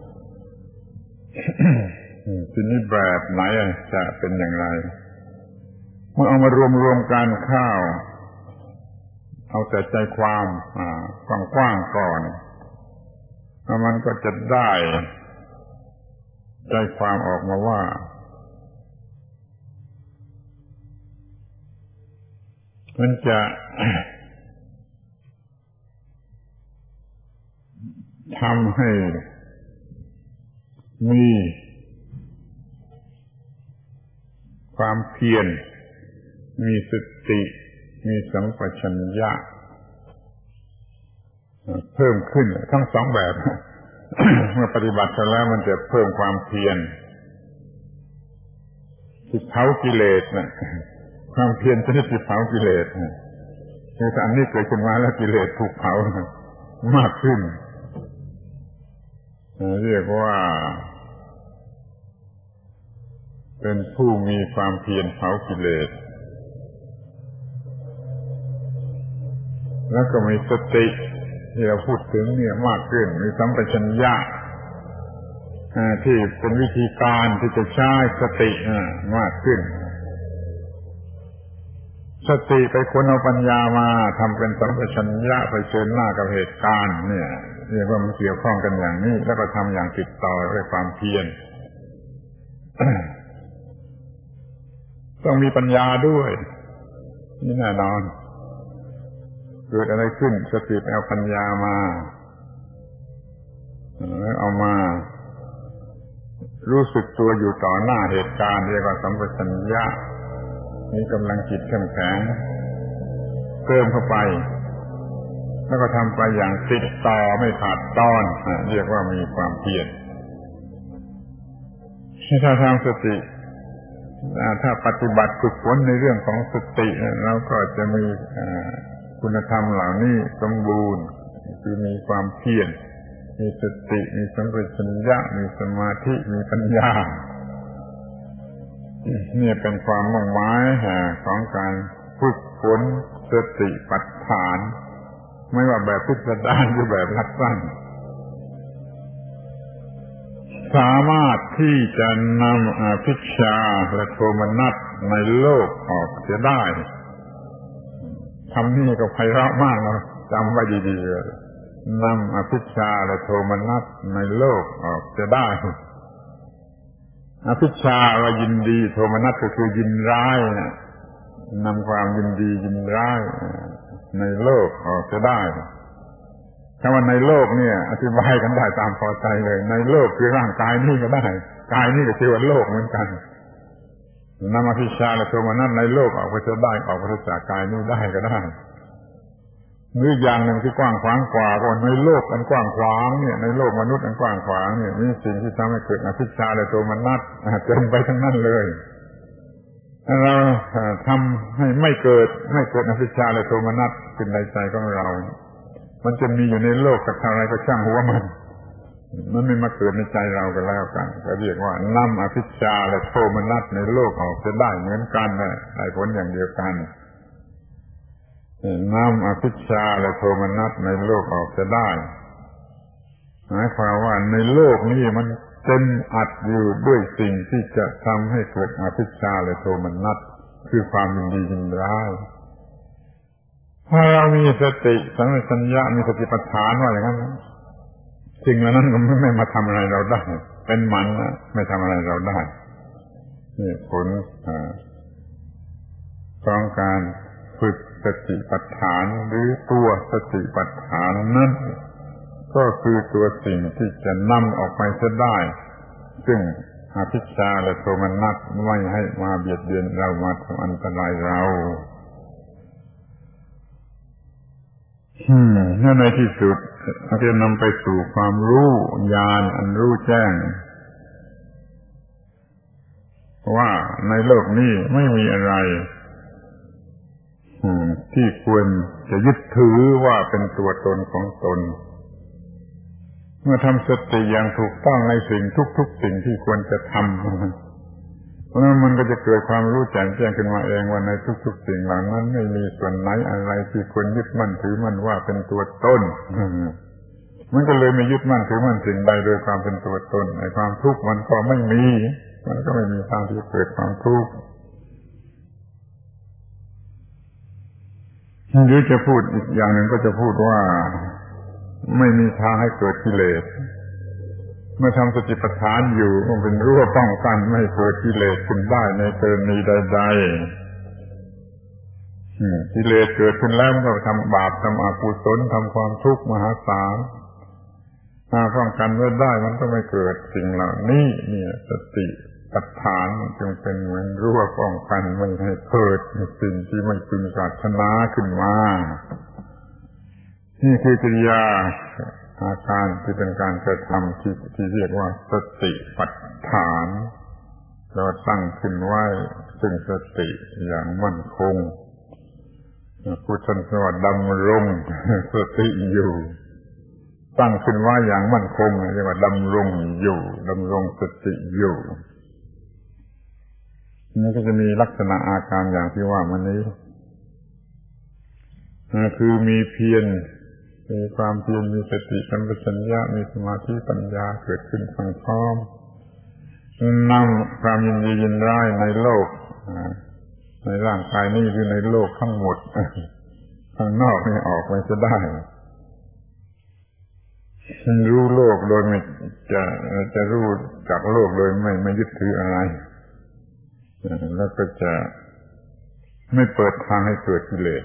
ทีนี้แบบไหนจะเป็นอย่างไรเมื่อเอามารวมกันข้าวเอาแต่ใจความกว้างๆก่อนแล้วมันก็จะได้ใจความออกมาว่ามันจะทำให้มีความเพียรมีสติมีสัมปชัญญะเพิ่มขึ้นทั้ง2แบบ เมื่อปฏิบัติแล้วมันจะเพิ่มความเพียรที่เผากิเลสนะความเพียรชนิดที่เผากิเลสคืออันนี้เกิดขึ้นมาแล้วกิเลสถูกเผามากขึ้นเรียกว่าเป็นผู้มีความเพียรเผากิเลสแล้วก็มีสติที่เราพูดถึงเนี่ยมากขึ้นมีสัมปชัญญะที่เป็นวิธีการที่จะใช้สติมากขึ้นสติไปค้นเอาปัญญามาทำเป็นสัมปชัญญะไปเชิญหน้ากับเหตุการณ์เนี่ยเรียกว่ามันเกี่ยวข้องกันอย่างนี้แล้วก็ทำอย่างติดต่อด้วยความเพียร ต้องมีปัญญาด้วยนี่แน่นอนเกิดอะไรขึ้นสติไปเอาปัญญามาแล้วเอามารู้สึกตัวอยู่ต่อหน้าเหตุการณ์เรียกว่าสัมปชัญญะมีกำลังจิตเข้มแข็งเพิ่มเข้าไปแล้วก็ทำไปอย่างติดต่อไม่ขาดตอนเรียกว่ามีความเพียรถ้าทางสติถ้าปฏิบัติฝึกฝนในเรื่องของสติเราก็จะมีคุณธรรมเหล่านี้สมบูรณ์คือมีความเพียรมีสติมีสัมปชัญญะมีสมาธิมีปัญญานี่เป็นความมุ่งหมายของการฝึกฝนสติปัฏฐานไม่ว่าแบบพิสดารหรือแบบลัดสั้นสามารถที่จะนำอภิชฌาและโทมนัสในโลกออกเสียได้คำนี้ก็ไพเราะมากนะจำไว้ดีๆเลยนำอภิชฌาและโทมนัสในโลกออกเสียได้อภิชฌาว่ายินดีโทมนัสก็คือยินร้ายนำความยินดียินร้ายในโลกออกจะได้คำว่าในโลกเนี่ยอธิบายกันได้ตามพอใจเลยในโลกคือร่างกายนี่ก็ได้กายนี่ก็ชื่อว่าโลกเหมือนกันนำอภิชฌาและโทมนัสในโลกออกไปจะได้ออกไปจากกายนี้ได้ก็ได้หรืออย่างหนึ่งที่กว้างขวางกว่าก็ในโลกอันกว้างขวางเนี่ยในโลกมนุษย์อันกว้างขวางเนี่ยมีสิ่งที่ทำให้เกิดอภิชฌาและโทมนัสเต็มไปทั้งนั้นเลยเราทำให้ไม่เกิดอภิชฌาและโทมนัสขึ้นในใจของเรามันจะมีอยู่ในโลกกับอะไรก็ช่างหัวมันไม่มาเกิดในใจเราก็แล้วกันก็เรียกว่านำอภิชฌาและโทมนัสในโลกออกจะได้เหมือนกันได้ผลอย่างเดียวกันนำอภิชฌาและโทมนัสในโลกออกจะได้หมายความว่าในโลกนี้มันเต็มอัดอยู่ด้วยสิ่งที่จะทำให้เกิดอภิชฌาและโทมนัสคือความยินดียินร้ายถ้าเรามีสติสัมปชัญญะมีสติปัฏฐานว่าอย่างนั้นสิ่งเหล่านั้นก็ไม่มาทำอะไรเราได้เป็นมันไม่ทำอะไรเราได้นี่ผลของการฝึกสติปัฏฐานหรือตัวสติปัฏฐานนั้นก็คือตัวสิ่งที่จะนำออกไปจะได้ซึ่งอภิชฌาและโทมนัสไม่ให้มาเบียดเบียนเรามาทำอันตรายเรานั่นในที่สุดจะนำไปสู่ความรู้ญาณอันรู้แจ้งว่าในโลกนี้ไม่มีอะไรที่ควรจะยึดถือว่าเป็นตัวตนของตนเมื่อทำสติอย่างถูกต้องในสิ่งทุกๆสิ่งที่ควรจะทำเพราะนั้นมันก็จะเกิดความรู้แจ่มแจ้งขึ้นมาเองว่าในทุกๆสิ่งเหล่านั้นไม่มีส่วนไหนอะไรที่ควรยึดมั่นถือมั่นว่าเป็นตัวตนมันก็เลยไม่ยึดมั่นถือมั่นสิ่งใดโดยความเป็นตัวตนในความทุกข์มันก็ไม่มีทางที่จะเกิดความทุกข์หรือจะพูดอีกอย่างหนึ่งก็จะพูดว่าไม่มีทางให้เกิดกิเลสเมื่อทำสติปัฏฐานอยู่มันเป็นรั้วป้องกันไม่เกิดกิเลสขึ้นได้ในกรณีใดๆกิเลสเกิดขึ้นแล้วมันก็ทำบาปทำอกุศลทำความทุกข์มหาศาลถ้าป้องกันไว้ได้มันก็ไม่เกิดสิ่งเหล่านี้เนี่ยสติปัฏฐานจึงเป็นเหมือนรั้วป้องกันไม่ให้เกิดสิ่งที่ไม่พึงปรารถนาขึ้นมานี่คือกิริยาอาการที่เป็นการกระทำที่เรียกว่าสติปัฏฐานเราตั้งขึ้นไว้ซึ่งสติอย่างมั่นคงพุทธันสวัสดิ์ดำรงสติอยู่ตั้งขึ้นไว้อย่างมั่นคงเรียกว่าดำรงอยู่ดำรงสติอยู่นี่ก็จะมีลักษณะอาการอย่างที่ว่ามานี้คือมีเพียรมีความเพียรมีสติสัมปชัญญะมีสมาธิปัญญาเกิดขึ้นพร้อมนำความยินดียินร้ายในโลกในร่างกายนี้หรือในโลกทั้งหมดข้างนอกนี่ออกไปจะได้รู้โลกโดยไม่จะรู้จากโลกโดยไม่ยึดถืออะไรแล้วก็จะไม่เปิดทางให้เกิดกิเลส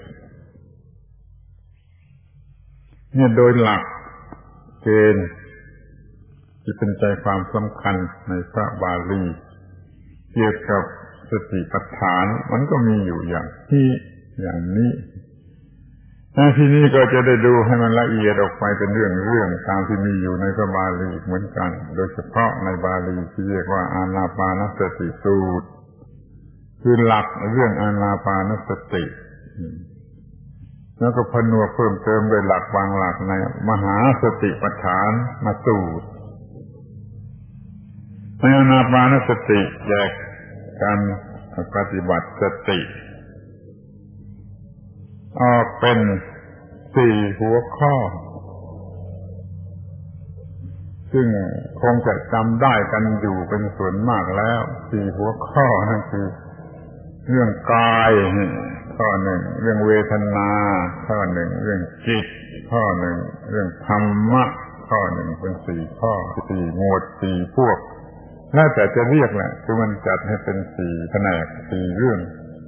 เนี่ยโดยหลักเกณฑ์ที่เป็นใจความสำคัญในพระบาลีเกี่ยวกับสติปัฏฐานมันก็มีอยู่อย่างนี้ที่นี้ก็จะได้ดูให้มันละเอียดออกไปเป็นเรื่องตามที่มีอยู่ในพระบาลีเหมือนกันโดยเฉพาะในบาลีที่เรียกว่าอานาปานสติสูตรคือหลักเรื่องอานาปานสติแล้วก็ผนวกเพิ่มเติมโดยหลักบางหลักในมหาสติปัฏฐานมาสูตรในอานาปานสติแยกการปฏิบัติสติออกเป็น4หัวข้อซึ่งคงจะจำได้กันอยู่เป็นส่วนมากแล้ว4หัวข้อนั่นคือเรื่องกายข้อหนึ่งเรื่องเวทนาข้อหนึ่งเรื่องจิตข้อหนึ่งเรื่องธรรมะข้อหนึ่งเป็น4ข้อ4หมวด4พวกแล้วแต่จะเรียกแหละคือมันจัดให้เป็น4แผนก4เรื่อง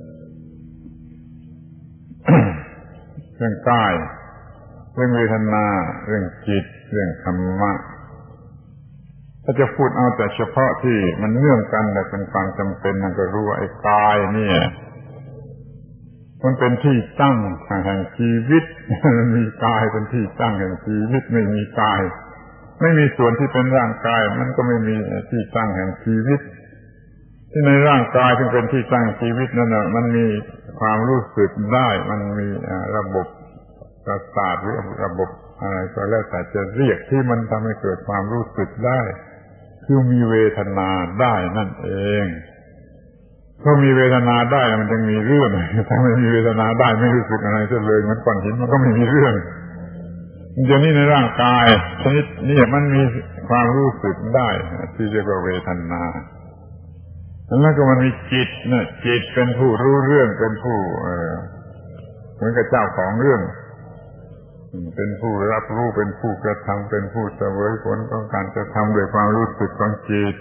เรื่องกายเรื่องเวทนาเรื่องจิตเรื่องธรรมะถ้าจะพูดเอาแต่เฉพาะที่มันเนื่องกันแต่เป็นความจำเป็นมันก็รู้ว่าไอ้กายเนี่ยมันเป็นที่ตั้งแห่งชีวิตมีกายเป็นที่ตั้งแห่งชีวิตไม่มีกายไม่มีส่วนที่เป็นร่างกายมันก็ไม่มีที่ตั้งแห่งชีวิตที่ในร่างกายที่เป็นที่ตั้งชีวิตนั่นน่ะมันมีความรู้สึกได้มันมีระบบประสาทหรือระบบอะไรก็แล้วแต่จะเรียกที่มันทำให้เกิดความรู้สึกได้คือมีเวทนาได้นั่นเองเพราะมีเวทนาได้มันจึงมีเรื่องถ้าไม่มีเวทนาได้ไม่รู้สึกอะไรเลยเหมือนก้อนหินมันก็ไม่มีเรื่องเดี๋ยวนี้ในร่างกายชนิดนี้มันมีความรู้สึกได้ที่เรียกว่าเวทนาแล้วก็มันมีจิตนะจิตเป็นผู้รู้เรื่องเป็นผู้เหมือนกับเจ้าของเรื่องเป็นผู้รับรู้เป็นผู้กระทำเป็นผู้เสวยผลของการกระทำด้วยความรู้สึกของจิต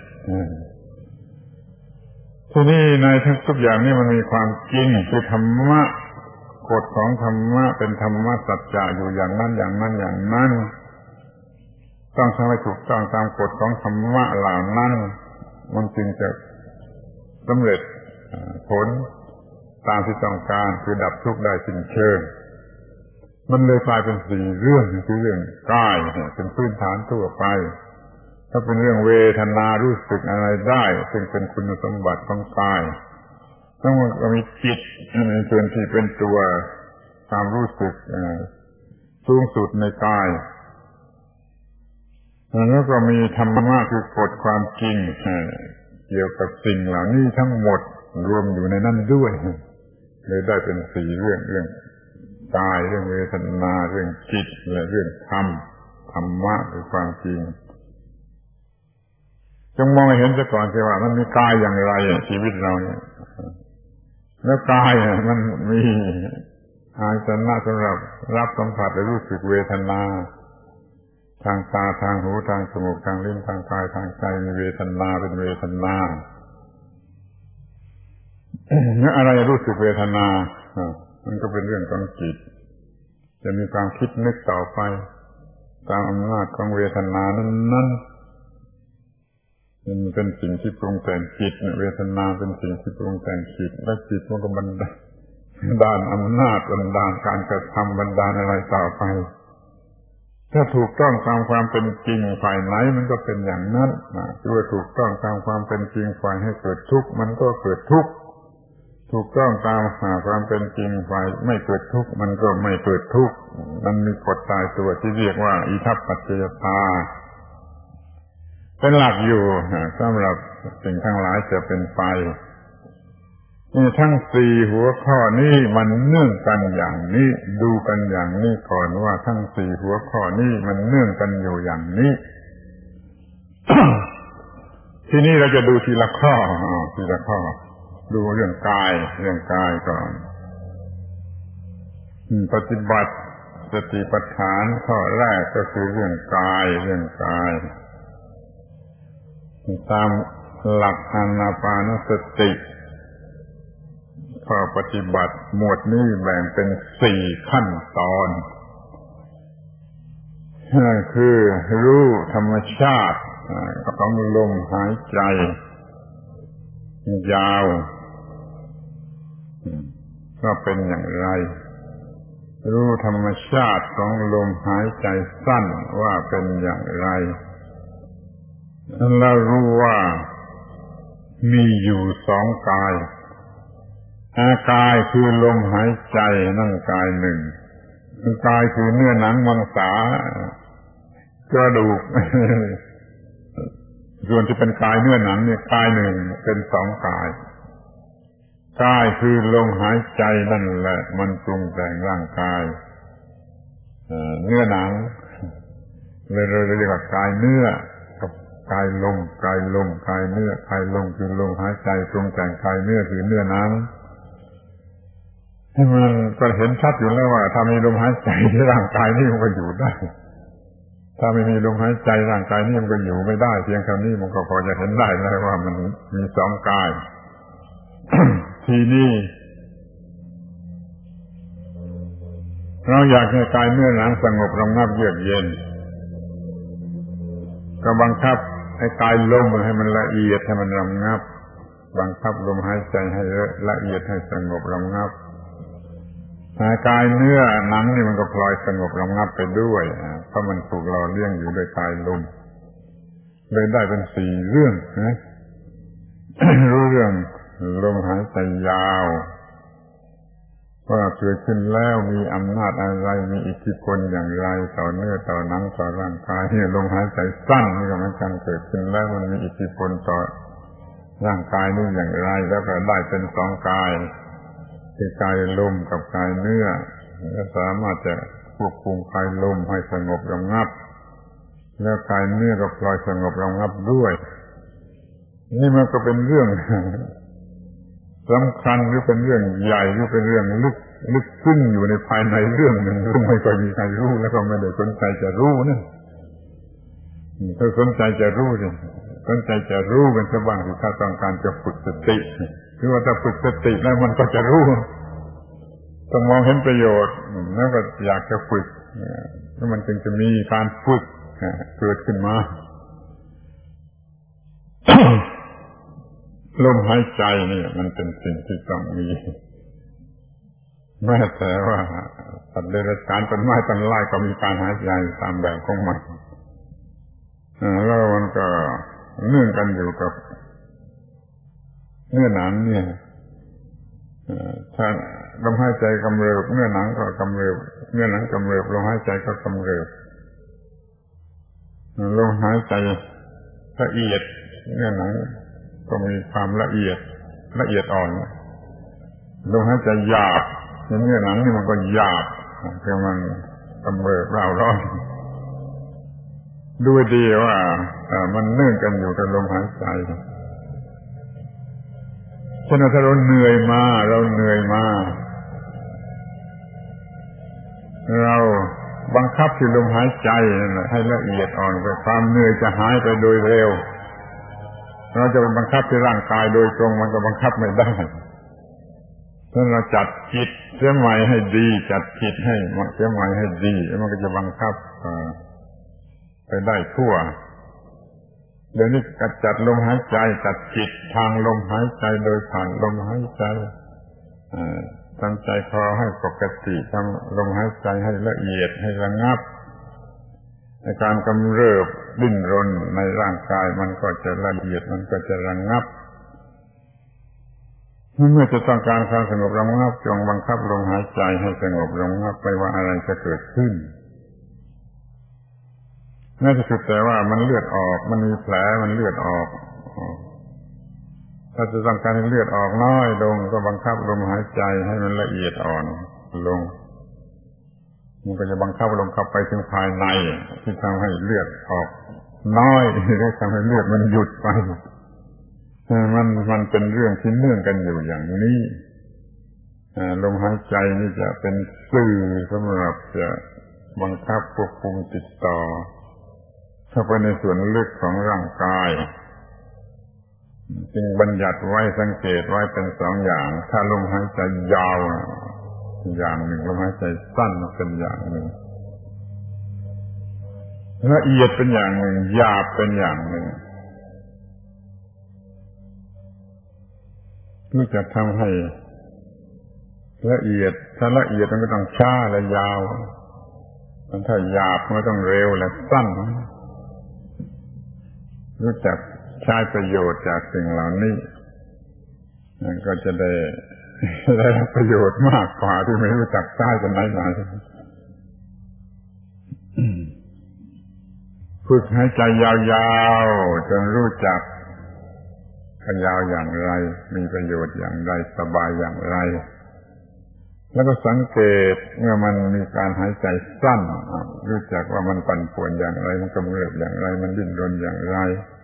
ทีนี้ในทุกอย่างนี้มันมีความจริงคือธรรมะกฎของธรรมะเป็นธรรมะสัจจะอยู่อย่างนั้นอย่างนั้นอย่างนั้นต้องทำให้ถูกต้องตามกฎของธรรมะเหล่านั้นมันจึงจะสำเร็จผลตามที่ต้องการคือดับทุกข์ได้สิ้นเชิงมันเลยกลายเป็น4เรื่องคือเรื่องกายเป็นพื้นฐานทั่วไปถ้าเป็นเรื่องเวทนารู้สึกอะไรได้ซึ่งเป็นคุณสมบัติของกายต้องมีจิตในส่วนที่เป็นตัวความรู้สึกสูงสุดในกายแล้วก็มีธรรมะคือกฎความจริงเกี่ยวกับสิ่งเหล่านี้ทั้งหมดรวมอยู่ในนั้นด้วยเลยได้เป็น4เรื่องกายเรื่องเวทนาเรื่องจิตและเรื่องธรรมะคือความจริงจงมองให้เห็นซะก่อนสิว่ามันมีกายอย่างไรชีวิตเราเนี่ยแล้วกายมันมีอาจนะสำหรับรับสัมผัสและรู้สึกเวทนาทางตาทางหูทางจมูกทางลิ้นทางกายทางใจมีเวทนาเป็นเวทนาเนี่ยอะไรรู้สึกเวทนามันก็เป็นเรื่องของจิตจะมีความคิดนึกต่อไปตามอำนาจของเวทนานั้นมันเป็นสิ่งที่ปรุงแต่งจิตเวทนาเป็นสิ่งที่ปรุงแต่งจิตและจิตมันก็บันดาลอำนาจบันดาลการกระทำบันดาลอะไรต่อไปถ้าถูกต้องตามความเป็นจริงฝ่ายไหนมันก็เป็นอย่างนั้นคือว่าถูกต้องตามความเป็นจริงฝ่ายให้เกิดทุกข์มันก็เกิดทุกข์ถูกต้องตามความเป็นจริงฝ่ายไม่เกิดทุกข์มันก็ไม่เกิดทุกข์มันมีกฎตายตัวที่เรียกว่าอิทัปปัจจยตาเป็นหลักอยู่สำหรับสิ่งทั้งหลายจะเป็นไปทั้ง4หัวข้อนี้มันเนื่องกันอย่างนี้ดูกันอย่างนี้ก่อนว่าทั้ง4หัวข้อนี้มันเนื่องกันอยู่อย่างนี้ ทีนี้เราจะดูทีละข้อดูเรื่องกายก่อนปฏิบัติสติปัฏฐานข้อแรกก็คือเรื่องกายตามหลักอานาปานสติข้อปฏิบัติหมวดนี้แบ่งเป็น4ขั้นตอนคือรู้ธรรมชาติของลมหายใจยาวก็เป็นอย่างไรรู้ธรรมชาติของลมหายใจสั้นว่าเป็นอย่างไรแล้วรู้ว่ามีอยู่2กายกายคือลมหายใจนั่นกายหนึ่งกายคือเนื้อหนังมังสากระดูกส่วนที่เป็นกายเนื้อหนังเนี่ยกายหนึ่งเป็น2กายคือลมหายใจนั่นแหละมันปรุงแต่งร่างกายเนื้อหนังเลยเราเรียกว่ากายเนื้อกับกายลมกายเนื้อกายลมคือลมหายใจปรุงแต่งกายเนื้อคือเนื้อหนังให้มันก็เห็นชัดอยู่แล้วว่าถ้ามีลมหายใจในร่างกายนี่มันก็อยู่ได้ถ้าไม่มีลมหายใจร่างกายนี้มันก็อยู่ไม่ได้เพียงเท่านี้มันก็พอจะเห็นได้แล้วว่ามันมีสองกาย ทีนี้เราอยากให้กายเนื้อหนังสงบระงับเยือกเย็นก็บังคับให้กายลมให้มันละเอียดให้มันระงับบังคับลมหายใจให้ละเอียดให้สงบระงับกายเนื้อหนังนี่มันก็พลอยสงบระงับไปด้วยเพราะมันถูกหล่อเลี้ยงอยู่ด้วยกายลมเลยได้เป็นสี่เรื่องนะ รู้เรื่องลมหายใจยาวว่าเกิดขึ้นแล้วมีอำนาจอะไรมีอิทธิพลอย่างไรต่อเนื้อต่อหนังต่อร่างกายเนี่ยลมหายใจสั้นนี่ก็เหมือนกันเกิดขึ้นแล้วมันมีอิทธิพลต่อร่างกายนี่อย่างไรแล้วก็ได้เป็นสองกายคือกายลมกับกายเนื้อและสามารถจะควบคุมกายลมให้สงบระงับแล้วกายเนื้อก็ปล่อยสงบระงับด้วยนี่มันก็เป็นเรื่องสำคัญหรือเป็นเรื่องใหญ่หรือเป็นเรื่องลึกซึ้งอยู่ในภายในเรื่องหนึ่งซึ่งไม่ค่อยมีใครรู้แล้วก็ไม่ได้สนใจจะรู้นะถ้าสนใจจะรู้สิสนใจจะรู้เป็นซะบ้างสิถ้าต้องการจะฝึกสติหรือว่าถ้าฝึกสติแล้วมันก็จะรู้ต้องมองเห็นประโยชน์แล้วก็อยากจะฝึกแล้วมันจึงจะมีการฝึกเกิดขึ้นมา ลมหายใจนี่มันเป็นสิ่งที่ต้องมีแม้แต่ว่าสัตว์เดรัจฉานต้นไม้ต้นไม้ก็มีการหายใจตามแบบของมันแล้วมันก็เนื่องกันอยู่กับเนื้อหนังเนี่ยถ้าลมหายใจกำเริบเนื้อหนังก็กำเริบเนื้อหนังกำเริบลมหายใจก็กำเริบลมหายใจละเอียดเนื้อหนังก็มีความละเอียดอ่อนลมหายใจหยาบเนื้อหนังนี่มันก็หยาบคือมันกำเริบเร่าร้อนดูดีว่ามันเนื่องกันอยู่กับลมหายใจฉะนั้นถ้าเราเหนื่อยมาเราบังคับที่ลมหายใจให้ละเอียดอ่อนไปความเหนื่อยจะหายไปโดยเร็วเราจะบังคับที่ร่างกายโดยตรงมันก็บังคับไม่ได้ถ้าเราจัดจิตเสียใหม่ให้ดีจัดจิตให้เสียใหม่ให้ดีมันก็จะบังคับไปได้ทั่วเดี๋ยวนี้จัดลมหายใจจัดจิตทางลมหายใจโดยผ่านลมหายใจทำใจคอให้ปกติทำลมหายใจให้ละเอียดให้ระงับในการกำเริบดิ้นรนในร่างกายมันก็จะละเอียดมันก็จะระงับเมื่อจะต้องการความสงบระงับจงบังคับลมหายใจให้สงบระงับไปว่าอะไรจะเกิดขึ้นน่าจะสุดแต่ว่ามันเลือดออกมันมีแผลมันเลือดออกถ้าจะต้องการให้เลือดออกน้อยลงก็บังคับลมหายใจให้มันละเอียดอ่อนลงมันก็จะบังคับลมเข้าไปถึงภายในที่ทำให้เลือดออกน้อยและทำให้เลือดมันหยุดไปมันเป็นเรื่องที่เนื่องกันอยู่อย่างนี้ลมหายใจนี่จะเป็นสื่อสำหรับจะบังคับควบคุมติดต่อเข้าไปในส่วนลึกของร่างกายจึงบัญญัติไว้สังเกตไว้เป็นสองอย่างถ้าลมหายใจยาวอย่างหนึ่งลมหายใจสั้นเป็นอย่างหนึ่งละเอียดเป็นอย่างหนึ่งหยาบเป็นอย่างหนึ่งรู้จักทำให้ละเอียดถ้าละเอียดมันก็ต้องช้าและยาวถ้าหยาบมันก็ต้องเร็วและสั้นรู้จักใช้ประโยชน์จากสิ่งเหล่านี้ก็จะได้รับประโยชน์มากกว่าที่ไม่รู้จักใช้กันไหนๆฝึกหายใจยาวๆจนรู้จักยาวอย่างไรมีประโยชน์อย่างไรสบายอย่างไรแล้วก็สังเกตเมื่อมันมีการหายใจสั้นรู้จักว่ามันปั่นป่วนอย่างไรมันกำเริบอย่างไรมันดิ้นรนอย่างไร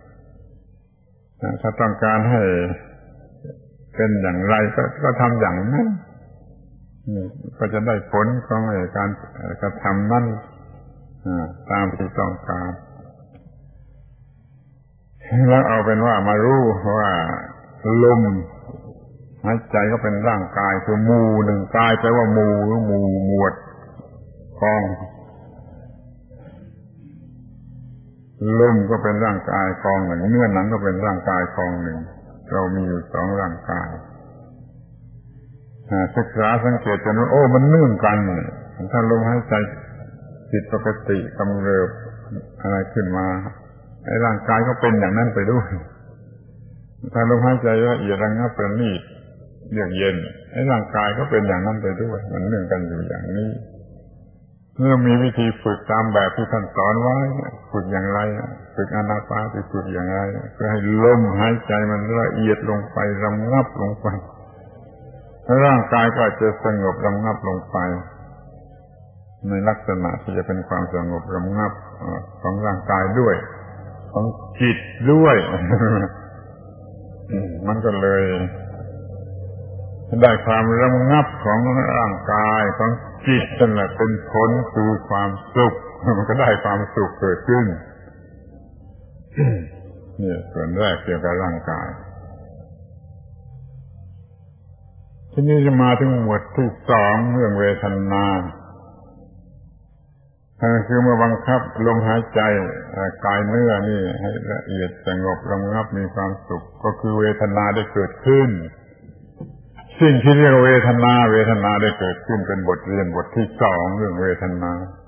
ถ้าต้องการให้เป็นอย่างไรก็ทำอย่างนั้นก็จะได้ผลของการกระทำนั้นตามที่ต้องการแล้วเอาเป็นว่ามารู้ว่าลมหายใจก็เป็นร่างกายคือหมู่หนึ่งกายแปลว่าหมู่หรือหมู่หมวดกองลมก็เป็นร่างกายกองหนึ่งเนื้อหนังก็เป็นร่างกายกองหนึ่งเรามีอยู่สองร่างกายศึกษาสังเกตจนว่าโอ้มันเนื่องกันถ้าลมหายใจผิดปกติกำเริบอะไรขึ้นมาไอ้ร่างกายก็เป็นอย่างนั้นไปด้วยถ้าลมหายใจละเอียดระงับประณีตเยือกเย็นไอ้ร่างกายก็เป็นอย่างนั้นไปด้วยมันเนื่องกันอยู่อย่างนี้เมื่อมีวิธีฝึกตามแบบที่ท่านสอนไว้ฝึกอย่างไรฝึกอานาปานสติฝึกอย่างไรเพื่อให้ลมหายใจมันละเอียดลงไประงับลงไปร่างกายก็จะสงบระงับลงไปในลักษณะที่จะเป็นความสงบระงับของร่างกายด้วยของจิตด้วยมันก็เลยได้ความระงับของร่างกายของจิตนั่นแหละเป็นผลคือความสุขมันก็ได้ความสุขเกิดขึ้นนี่ส่วนแรกเกี่ยวกับร่างกายทีนี้จะมาถึงหมวดที่สองเรื่องเวทนาคือเมื่อบังคับลมหายใจกายเนื้อนี่ให้ละเอียดสงบระงับมีความสุขก็คือเวทนาได้เกิดขึ้นสิ่งที่เรียกเวทนาได้เกิดขึ้นเป็นบทเรียนบทที่สองเรื่องเวทนา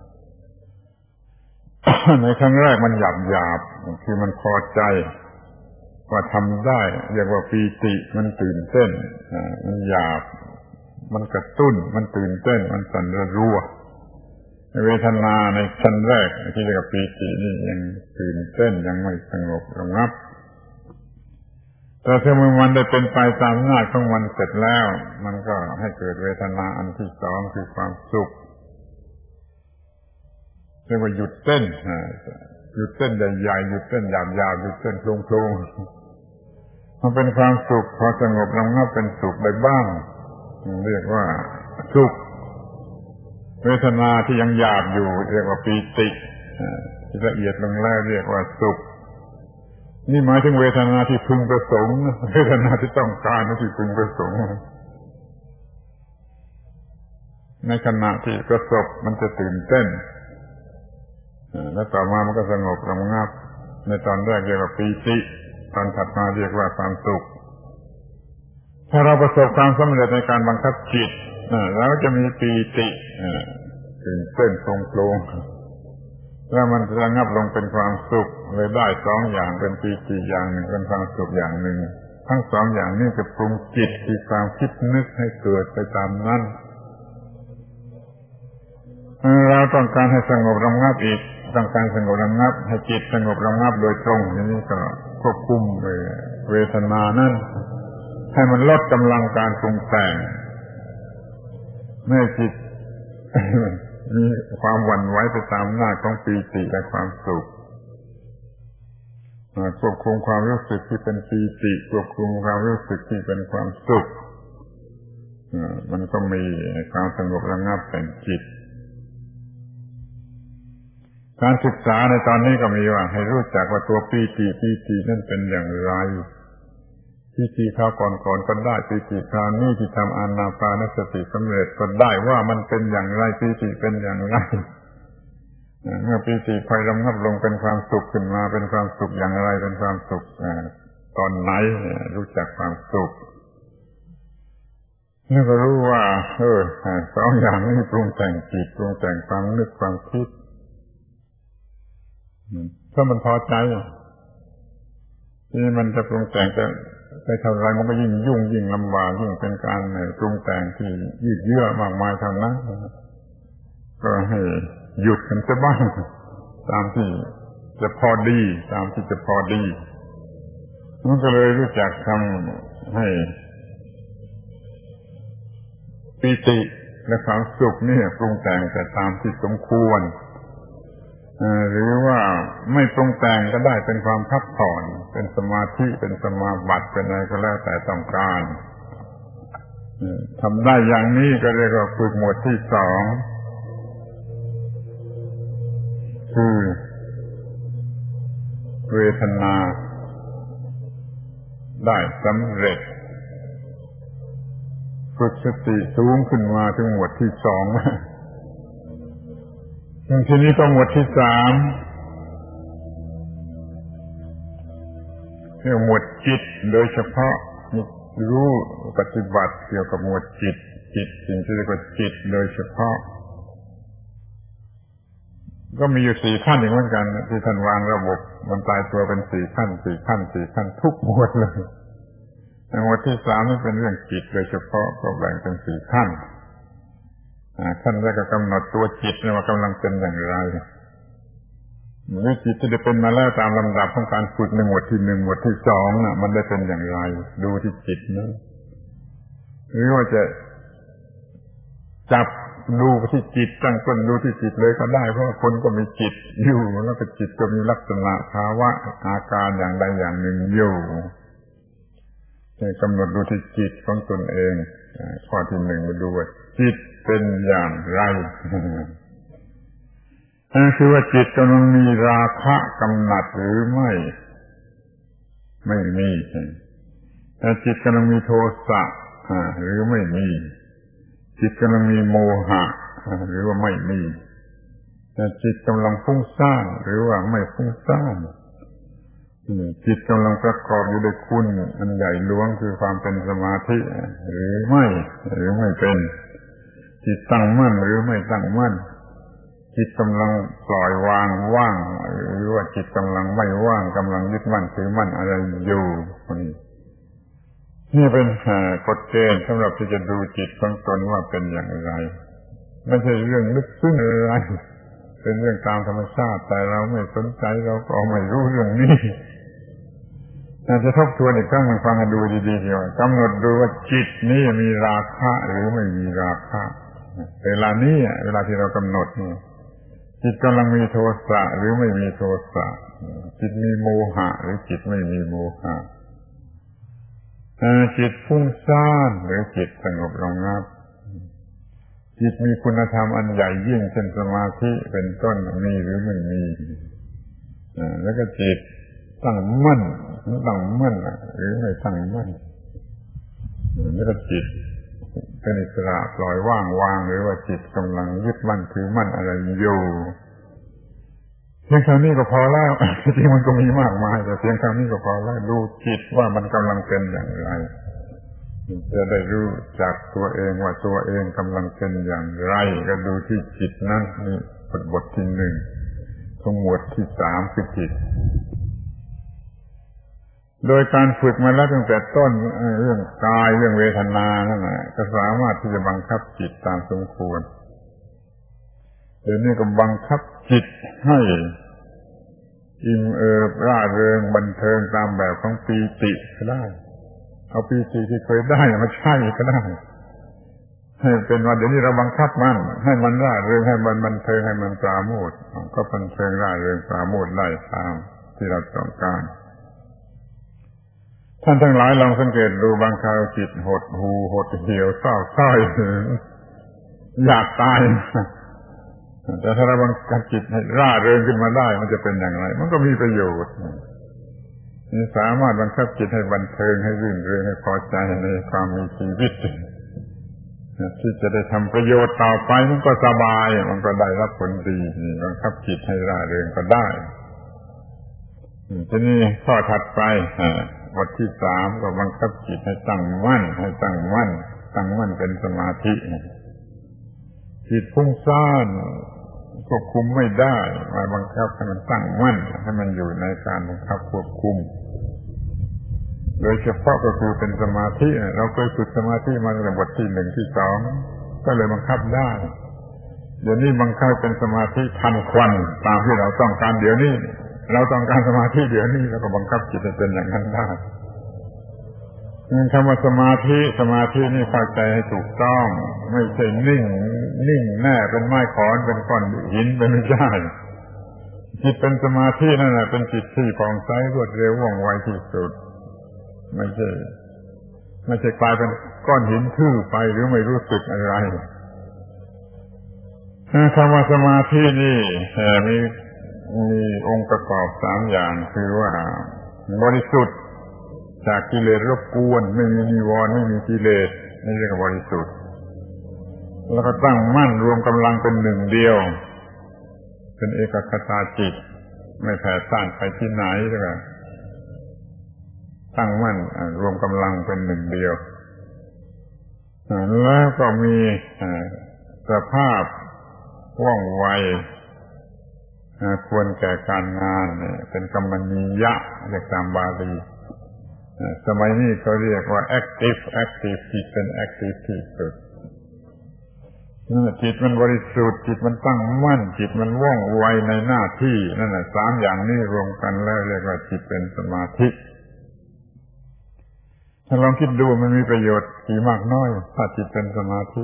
ในครั้งแรกมันหยาบคือมันพอใจว่าทำได้เรียกว่าปีติมันตื่นเต้นมันหยาบมันกระตุ้นมันตื่นเต้นมันสั่นระรัวเวทนาในชั้นแรกที่เรียกว่าปีตินี่ยังตื่นเต้นยังไม่สงบระงับแต่ถ้าเมื่อมันได้เป็นไปตามอำนาจของมันเสร็จแล้วมันก็ให้เกิดเวทนาอันที่สองคือความสุขเรียกว่าหยุดเต้นหยุดเต้นใหญ่ๆหยุดเต้นหยาบๆหยุดเต้นโครงๆมันเป็นความสุขพอสงบระงับเป็นสุขได้บ้างเรียกว่าสุขเวทนาที่ยังหยาบอยู่เรียกว่าปีติที่ละเอียดลงแล้วเรียกว่าสุขนี่หมายถึงเวทนาที่พึงประสงค์เวทนาที่ต้องการที่พึงประสงค์ในขณะที่ประสบมันจะตื่นเต้นแล้วต่อมามันก็สงบระงับในตอนแรกเรียกว่าปีติตอนถัดมาเรียกว่าความสุขถ้าเราประสบความสำเร็จในการบังคับจิตแล้วจะมีปีติตื่นเต้นโครงๆแล้วมันจะระงับลงเป็นความสุขเลยได้สองอย่างเป็นปีติอย่างหนึ่งเป็นความสุขอย่างหนึ่งทั้งสองอย่างนี้จะปรุงจิตที่ความคิดนึกให้เกิดไปตามนั้นเราต้องการให้สงบระงับอีกต้องการสงบระงับให้จิตสงบระงับโดยตรงอย่างนี้ก็ควบคุมเวทนานั้นให้มันลดกำลังการปรุงแต่งไม่ให้จิตมีความหวั่นไหวไปตามหน้าของปีติและความสุขควบคุมความรู้สึกที่เป็นปีติควบคุมความรู้สึกที่เป็นความสุขมันก็มีความสงบระงับแต่งจิตการศึกษาในตอนนี้ก็มีว่าให้รู้จักว่าตัวปีตินั่นเป็นอย่างไรปีติคราวก่อนก็ได้ปีติคราวนี้ที่ทำอานาปานสติสำเร็จก็ได้ว่ามันเป็นอย่างไรปีติเป็นอย่างไรเมื่อปีติคอยระงับลงเป็นความสุขขึ้นมาเป็นความสุขอย่างไรเป็นความสุขตอนไหนรู้จักความสุขนี่ก็รู้ว่าสองอย่างนี้ปรุงแต่งจิตปรุงแต่งความนึกความคิดถ้ามันพอใจที่มันจะปรุงแต่งจะไปเท่าไรมันก็ยิ่งยุ่งยิ่งลำบากยิ่งเป็นการปรุงแต่งที่ยืดเยื้อมากมายเท่านั้นก็ให้หยุดกันซะบ้างตามที่จะพอดีตามที่จะพอดีมันก็เลยรู้จักทำให้ปีติและความสุขนี่ปรุงแต่งแต่ตามที่สมควรหรือว่าไม่ปรุงแต่งก็ได้เป็นความพักผ่อนเป็นสมาธิเป็นสมาบัติเป็นอะไรก็แล้วแต่ต้องการทำได้อย่างนี้ก็เรียกว่าฝึกหมวดที่สองคือเวทนาได้สำเร็จฝึกสติสูงขึ้นมาถึงหมวดที่สองทีนี้ก็หมวดที่สามเรียกหมวดจิตโดยเฉพาะรู้ปฏิบัติเกี่ยวกับหมวดจิตสิ่งที่เรียกว่าจิตโดยเฉพาะก็มีอยู่4ขั้นเหมือนกันที่ท่านวางระบบมันตายตัวเป็น4ขั้นทุกหมวดเลยหมวดที่3นี่เป็นเรื่องจิตโดยเฉพาะก็แบ่งเป็น4ขั้นขั้นแรกก็กำหนดตัวจิตว่ากำลังเป็นอย่างไรวิจิตที่ได้เป็นมาแล้วตามลำดับของการฝึกในหมวดที่1หมวดที่2น่ะมันได้เป็นอย่างไรดูที่จิตนั้นหรือว่าจะจับดูที่จิตตั้งต้นดูที่จิตเลยก็ได้เพราะคนก็มีจิตอยู่แล้วก็จิตก็มีลักษณะภาวะอาการอย่างใดอย่างหนึ่งอยู่ให้กำหนดดูที่จิตของตนเองข้อที่1มาดูว่าจิตเป็นอย่างไรคือว่าจิตกำลังมีราคะกำหนัดหรือไม่มีแต่จิตกำลังมีโทสะหรือไม่มีจิตกำลังมีโมหะหรือว่าไม่มีแต่จิตกำลังฟุ้งซ่านหรือว่าไม่ฟุ้งซ่านจิตกำลังประกอบอยู่ด้วยคุณอันใหญ่หลวงคือความเป็นสมาธิหรือไม่เป็นจิตตั้งมั่นหรือไม่ตั้งมั่นจิตกำลังปล่อยวางว่างหรือว่าจิตกำลังไม่ว่างกำลังยึดมั่นถือมั่นอะไรอยู่นี่เป็นกฎเกณฑ์สำหรับที่จะดูจิตของตนว่าเป็นอย่างไรไม่ใช่เรื่องลึกซึ้งอะไรเป็นเรื่องตามธรรมชาติแต่เราไม่สนใจเราก็ไม่รู้เรื่องนี้จะทบทวนอีกครั้งฟังให้ดูดีๆทีว่ากำหนดดูว่าจิตนี้มีราคะหรือไม่มีราคะเวลานี้เวลาที่เรากำหนดนี่จิตกำลังมีโทสะหรือไม่มีโทสะจิตมีโมหะหรือจิตไม่มีโมหะจิตฟุ้งซ่านหรือจิตสงบระงับจิตมีคุณธรรมอันใหญ่ยิ่งเช่นสมาธิเป็นต้นมีหรือไม่มีแล้วก็จิตตั้งมั่นหรือไม่ตั้งมั่นแล้วก็จิตเป็นอิสระปล่อยวางหรือว่าจิตกำลังยึดมั่นถือมั่นอะไรอยู่เพียงเท่านี้ก็พอแล้วจริงมันก็มีมากมายแต่เพียงเท่านี้ก็พอแล้วดูจิตว่ามันกำลังเป็นอย่างไรจะได้รู้จักตัวเองว่าตัวเองกำลังเป็นอย่างไรก็ดูที่จิตนั้นนี่บทที่1ของหมวดที่3คือจิตโดยการฝึกมาแล้วตั้งแต่ต้นเรื่องกายเรื่องเวทนานั่นแหละก็สามารถที่จะบังคับจิตตามสมควรเดี๋ยวนี้ก็บังคับจิตให้อิ่มเอิบร่าเริงบันเทิงตามแบบของปีติก็ได้เอาปีติที่เคยได้มาใช้ก็ได้ให้เป็นว่าเดี๋ยวนี้เราบังคับมันให้มันร่าเริงให้มันบันเทิงให้มันปราโมทย์ก็บันเทิงร่าเริงปราโมทย์ได้ตามที่เราต้องการท่านทั้งหลายลองสังเกตดูบางคราวจิตหดหูหดเหี่ยวเศร้าส้อยอยากตายแต่ถ้าเราบังคับจิตให้ร่าเริงขึ้นมาได้มันจะเป็นอย่างไรมันก็มีประโยชน์นี่สามารถบังคับจิตให้บันเทิงให้รื่นเริงให้พอใจในความมีชีวิตที่จะได้ทำประโยชน์ต่อไปมันก็สบายมันก็ได้รับผลดีบังคับจิตให้ร่าเริงก็ได้ทีนี้ข้อถัดไปบทที่3ก็บังคับจิตให้ตั้งมั่นเป็นสมาธิจิตฟุ้งซ่านควบคุมไม่ได้มาบังคับให้มันตั้งมั่นให้มันอยู่ในการบังคับควบคุมโดยเฉพาะก็คือเป็นสมาธิเราเคยฝึกสมาธิมาตั้งแต่บทที่1ที่2ก็เลยบังคับได้เดี๋ยวนี้บังคับเป็นสมาธิทันควันตามที่เราต้องการเดี๋ยวนี้เราต้องการสมาธิเดี๋ยวนี้แล้วก็บังคับจิตให้เป็นอย่างนั้นได้คำว่าสมาธินี่เข้าใจให้ถูกต้องไม่ใช่นิ่งแน่เป็นไม้ขอนเป็นก้อนหินเป็นไม่ใช่จิตเป็นสมาธินั่นแหละเป็นจิตที่ผ่องใสรวดเร็วว่องไวที่สุดไม่ใช่กลายเป็นก้อนหินทื่อไปหรือไม่รู้สึกอะไรคำว่าสมาธินี่มีมีองค์ประกอบสามอย่างคือว่าบริสุทธิ์จากกิเลสรบกวนไม่มีนิวรณ์ไม่มีกิเลสนี่เรียกว่าบริสุทธิ์แล้วก็ตั้งมั่นรวมกำลังเป็นหนึ่งเดียวเป็นเอกคตาจิตไม่แผ่ซ่านไปที่ไหนแล้วก็ตั้งมั่นรวมกำลังเป็นหนึ่งเดียวแล้วก็มีสภาพว่องไวควรแก่การงานเป็นกัมมณียะเรียกตามบาลีสมัยนี้เขาเรียกว่า active จิตเป็น active ที่สุดจิตมันบริสุทธิ์จิตมันตั้งมั่นจิตมันว่องไวในหน้าที่นั่นแหละสามอย่างนี้รวมกันแล้วเรียกว่าจิตเป็นสมาธิถ้าลองคิดดูมันมีประโยชน์กี่มากน้อยถ้าจิตเป็นสมาธิ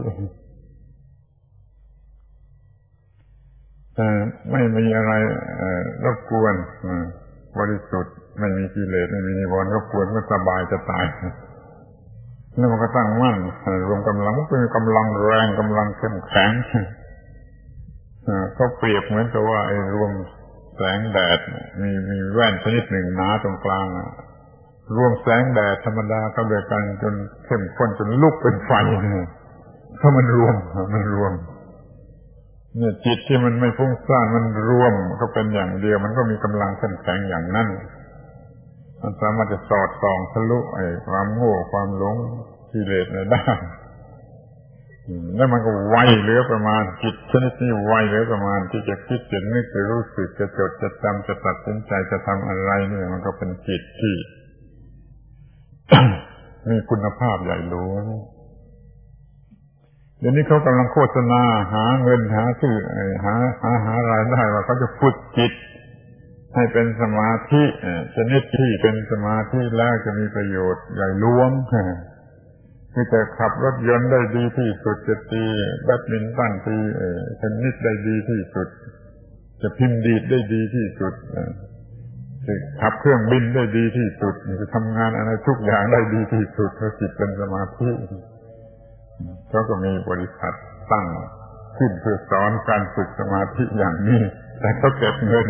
ไม่มีอะไรรบกวนบริสุทธิ์ไม่มีกิเลสไม่มีนิวรณ์รบกวนก็สบายจะตายแล้วมันก็ตั้งมั่นรวมกำลังมันเป็นกำลังแรงกำลังเข้มแข็งเขาเปรียบเหมือนกับว่าไอ้รวมแสงแดดมีแว่นชนิดหนึ่งหนาตรงกลางรวมแสงแดดธรรมดาเข้าด้วยกันจนเข้มข้นจนลุกเป็นไฟเพราะมันรวมเนี่ยจิตที่มันไม่ฟุ้งซ่านมันรวมก็เป็นอย่างเดียวมันก็มีกำลังเข้มแข็งอย่างนั้นมันสามารถจะสอดส่องทะลุไอ้ความโง่ความหลงกิเลสได้แล้วมันก็ไวเหลือประมาณจิตชนิดนี้ไวเหลือประมาณที่จะคิดจะนึกจะรู้สึกจะจดจะจำจะตัดสินใจจะทำอะไรนี่มันก็เป็นจิตที่ มีคุณภาพใหญ่หลวงเดี๋ยวนี้เขากำลังโฆษณาหาเงินหาชื่อหารายได้ว่าเขาจะฝึกจิตให้เป็นสมาธิชนิดที่เป็นสมาธิแล้วจะมีประโยชน์ใหญ่หลวงคือจะขับรถยนต์ได้ดีที่สุดจะตีแบดมินตันตีเทนนิสได้ดีที่สุดจะพิมพ์ดีดได้ดีที่สุดจะขับเครื่องบินได้ดีที่สุดจะทำงานอะไรทุกอย่างได้ดีที่สุดเพราะจิตเป็นสมาธิเขาก็มีบริษัทตั้งขึ้นเพื่อสอนการฝึกสมาธิอย่างนี้แต่เขาเก็บเงิน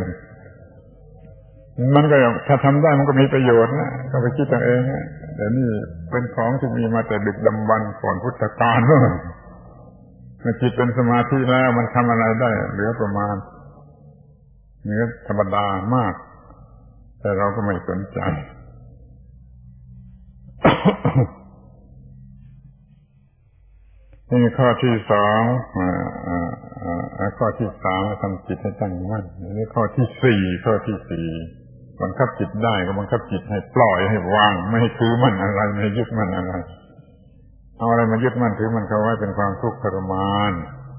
มันก็ถ้าทำได้มันก็มีประโยชน์นะก็ไปคิดตัวเองนะแต่นี่เป็นของที่มีมาแต่ดึกดำบรรพ์ก่อนพุทธกาลเมื่อจิตเป็นสมาธิแล้วมันทำอะไรได้เหลือประมาณเหนือธรรมดามากแต่เราก็ไม่สนใจนี่ข้อที่สองข้อที่สามทำจิตให้ตั้งมั่นนี่ข้อที่สี่บังคับจิตได้ก็บังคับจิตให้ปล่อยให้วางไม่ให้ถือมั่นอะไรไม่ยึดมั่นอะไรเอาอะไรมายึดมั่นถือมันเข้าไว้เป็นความทุกข์ทรมาน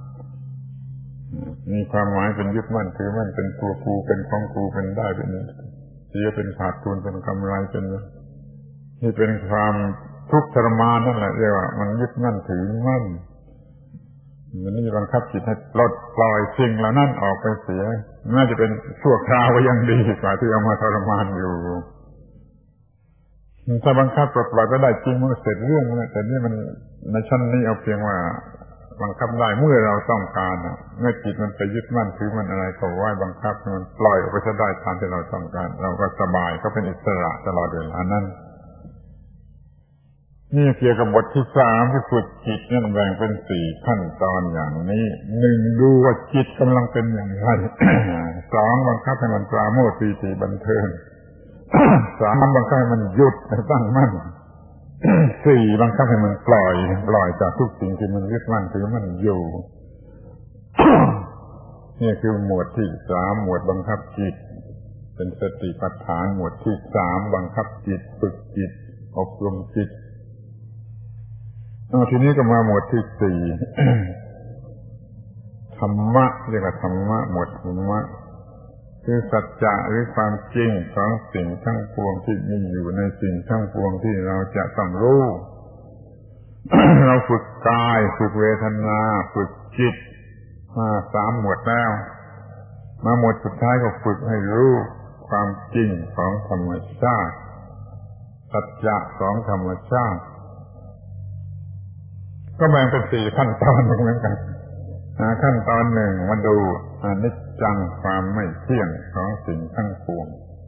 มีความหมายเป็นยึดมั่นถือมั่นเป็นตัวกูเป็นของกูเป็นได้เป็นเสียเป็นขาดทุนเป็นกำไรเป็นนี่เป็นความทุกข์ทรมานนั่นแหละเรียกว่ามันยึดมั่นถือมั่นมันนี่บังคับจิตให้ปล่อยสิ่งเหล่านั้นออกไปเสียน่าจะเป็นชั่วคราวยังดีกว่าที่เอามาทรมานอยู่ถ้าบังคับปล่อยไปได้จริงมันเสร็จเรื่องแล้วแต่นี่มันในชั้นนี้เอาเพียงว่าบังคับได้เมื่อเราต้องการเมื่อจิตมันไปยึดมั่นถือมันอะไรก็ไว้บังคับมันปล่อยออกไปได้ตามที่เราต้องการเราก็สบายก็เป็นอิสระตลอดเวลานั้นนี่เกี่ยวกับบทที่สามที่ฝึกจิตนั่นแบ่งเป็นสี่ขั้นตอนอย่างนี้หนึ่งดูว่าจิตกำลังเป็นอย่างไร สองบังคับให้มันปราโมทย์ปีติบันเทิง สามบังคับให้มันหยุดตั้งมั่น สี่บังคับให้มันปล่อยจากทุกสิ่งที่มันยึดมั่นถือมันอยู่ นี่คือหมวดที่สามหมวดบังคับจิตเป็นสติปัฏฐานหมวดที่สามบังคับจิตฝึกจิตอบรมจิตทีนี้ก็มาหมวดที่สี่ ธรรมะเรียกว่าธรรมะหมวดธรรมะคือสัจจะหรือความจริงของสิ่งทั้งปวงที่มีอยู่ในสิ่งทั้งปวงที่เราจะต้องรู้ เราฝึกกายฝึกเวทนาฝึกจิตมาสามหมวดแล้วมาหมวดสุดท้ายก็ฝึกให้รู้ความจริงของธรรมชาติสัจจะของธรรมชาติก็แบ่งเป็นสี่ขั้นตอนเหมือนกันขั้นตอนหนึ่งมาดูอนิจจังความไม่เที่ยงของสิ่งทั้งปวง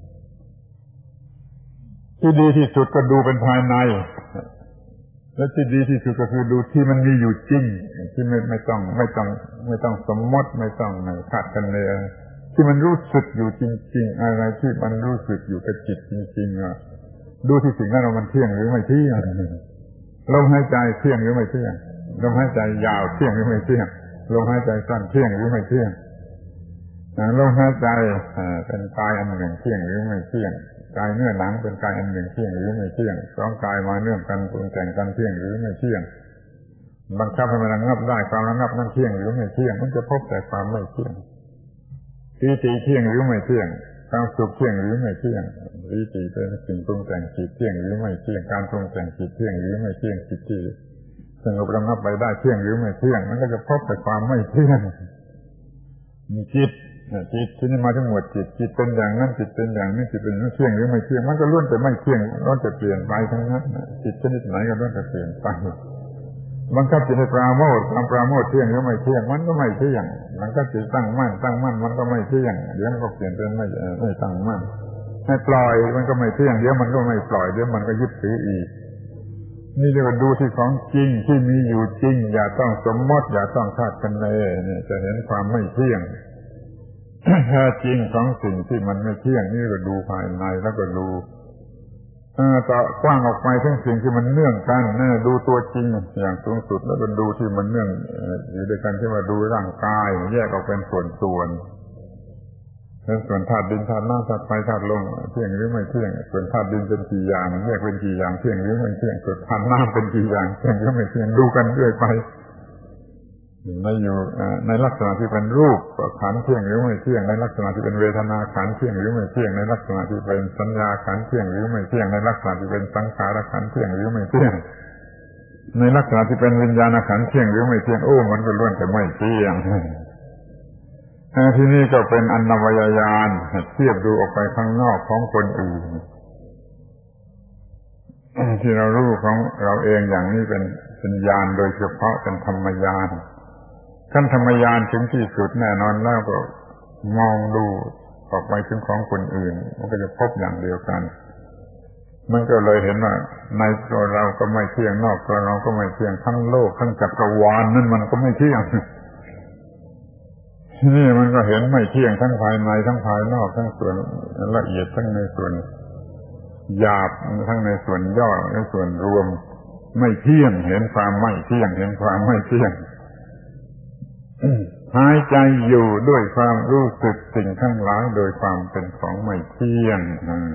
ที่ดีที่สุดก็ดูเป็นภายในและที่ดีที่สุดก็คือดูที่มันมีอยู่จริงที่ไม่ต้องสมมติไม่ต้องคาดคะเนที่มันรู้สึกอยู่จริงๆอะไรที่มันรู้สึกอยู่กับจิตจริงๆดูที่สิ่งนั้นว่ามันเที่ยงหรือไม่เที่ยงลมหายใจเที่ยงหรือไม่เที่ยงลมหายใจยาวเที่ยงหรือไม่เที่ยงลมหายใจสั้นเที่ยงหรือไม่เที่ยงลมหายใจเป็นกายอันหนึ่งเที่ยงหรือไม่เที่ยงกายเนื้อหนังเป็นกายอันหนึ่งเที่ยงหรือไม่เที่ยงสองกายมาเนื่องกันปรุงแต่งกันเที่ยงหรือไม่เที่ยงบังคับให้มันระงับได้ความระงับนั้นเที่ยงหรือไม่เที่ยงมันจะพบแต่ความไม่เที่ยงปีติเที่ยงหรือไม่เที่ยงความสุขเที่ยงหรือไม่เที่ยงปีติเป็นสิ่งปรุงแต่งจิตเที่ยงหรือไม่เที่ยงการปรุงแต่งจิตเที่ยงหรือไม่เที่ยงจิตที่สงบระงับไปได้เที่ยงหรือไม่เที่ยงมันก็จะพบแต่ความไม่เที่ยงมีจิตที่นี่มาทั้งหมดจิตเป็นอย่างนั้นจิตเป็นอย่างนี้จิตเป็นเที่ยงหรือไม่เที่ยงมันก็ล้วนแต่ไม่เที่ยงล้วนแต่เปลี่ยนไปทั้งนั้นจิตชนิดไหนก็ล้วนแต่เปลี่ยนไปบังคับจิตให้ปราโมทย์ความปราโมทย์เที่ยงหรือไม่เที่ยงมันก็ไม่เที่ยงมันก็จิตตั้งมั่นมันก็ไม่เที่ยงเดี๋ยวมันก็เปลี่ยนเป็นไม่ตั้งมั่นให้ปล่อยมันก็ไม่เที่ยงเดี๋ยวมันก็ไม่ปล่อยเดี๋ยวมันก็ยึดถืออีกนี่เรียกว่าดูที่ของจริงที่มีอยู่จริงอย่าต้องสมมติอย่าต้องคาดคะเนนี่จะเห็นความไม่เที่ยงแท้จริงของสิ่งที่มันไม่เที่ยงนี่ก็ดูภายในแล้วก็ดูต่อกว้างออกไปทั้งสิ่งที่มันเนื่องกันดูตัวจริงอย่างสูงสุดแล้วก็ดูที่มันเนื่องอยู่ด้วยกันที่ว่าดูร่างกายแยกออกเป็นส่วนธาตุดินธาตุน้ำธาตุไฟธาตุลมเที่ยงหรือไม่เที่ยงส่วนธาตุดินเป็นกี่อย่างแยกเป็นกี่อย่างเที่ยงหรือไม่เที่ยงส่วนธาตุน้ำเป็นกี่อย่างเที่ยงหรือไม่เที่ยงดูกันเรื่อยไปในลักษณะที่เป็นรูปขันธ์เที่ยงหรือไม่เที่ยงในลักษณะที่เป็นเวทนาขันธ์เที่ยงหรือไม่เที่ยงในลักษณะที่เป็นสัญญาขันธ์เที่ยงหรือไม่เที่ยงในลักษณะที่เป็นสังขารขันธ์เที่ยงหรือไม่เที่ยงในลักษณะที่เป็นวิญญาณขันธ์เที่ยงหรือไม่เที่ยงมันก็ล้วนแต่ไม่เที่ยงที่นี่ก็เป็นอนวัยญาณเทียบดูออกไปข้างนอกของคนอื่นที่เรารู้ของเราเองอย่างนี้เป็นญาณโดยเฉพาะเป็นธรรมญาณขั้นธรรมญาณถึงที่สุดแน่นอนแล้วก็มองดูออกไปถึงของคนอื่นมันก็จะพบอย่างเดียวกันมันก็เลยเห็นว่าในตัวเราก็ไม่เที่ยงนอกตัวเราก็ไม่เที่ยงทั้งโลกทั้งจักรวาลนั่นมันก็ไม่เที่ยงนี่มันก็เห็นไม่เที่ยงทั้งภายในทั้งภายนอกทั้งส่วนละเอียดทั้งในส่วนหยาบทั้งในส่วนย่อและส่วนรวมไม่เที่ยงเห็นความไม่เที่ยงเห็นความไม่เที่ยงหายใจอยู่ด้วยความรู้สึกสิ่งทั้งหลายโดยความเป็นของไม่เที่ยง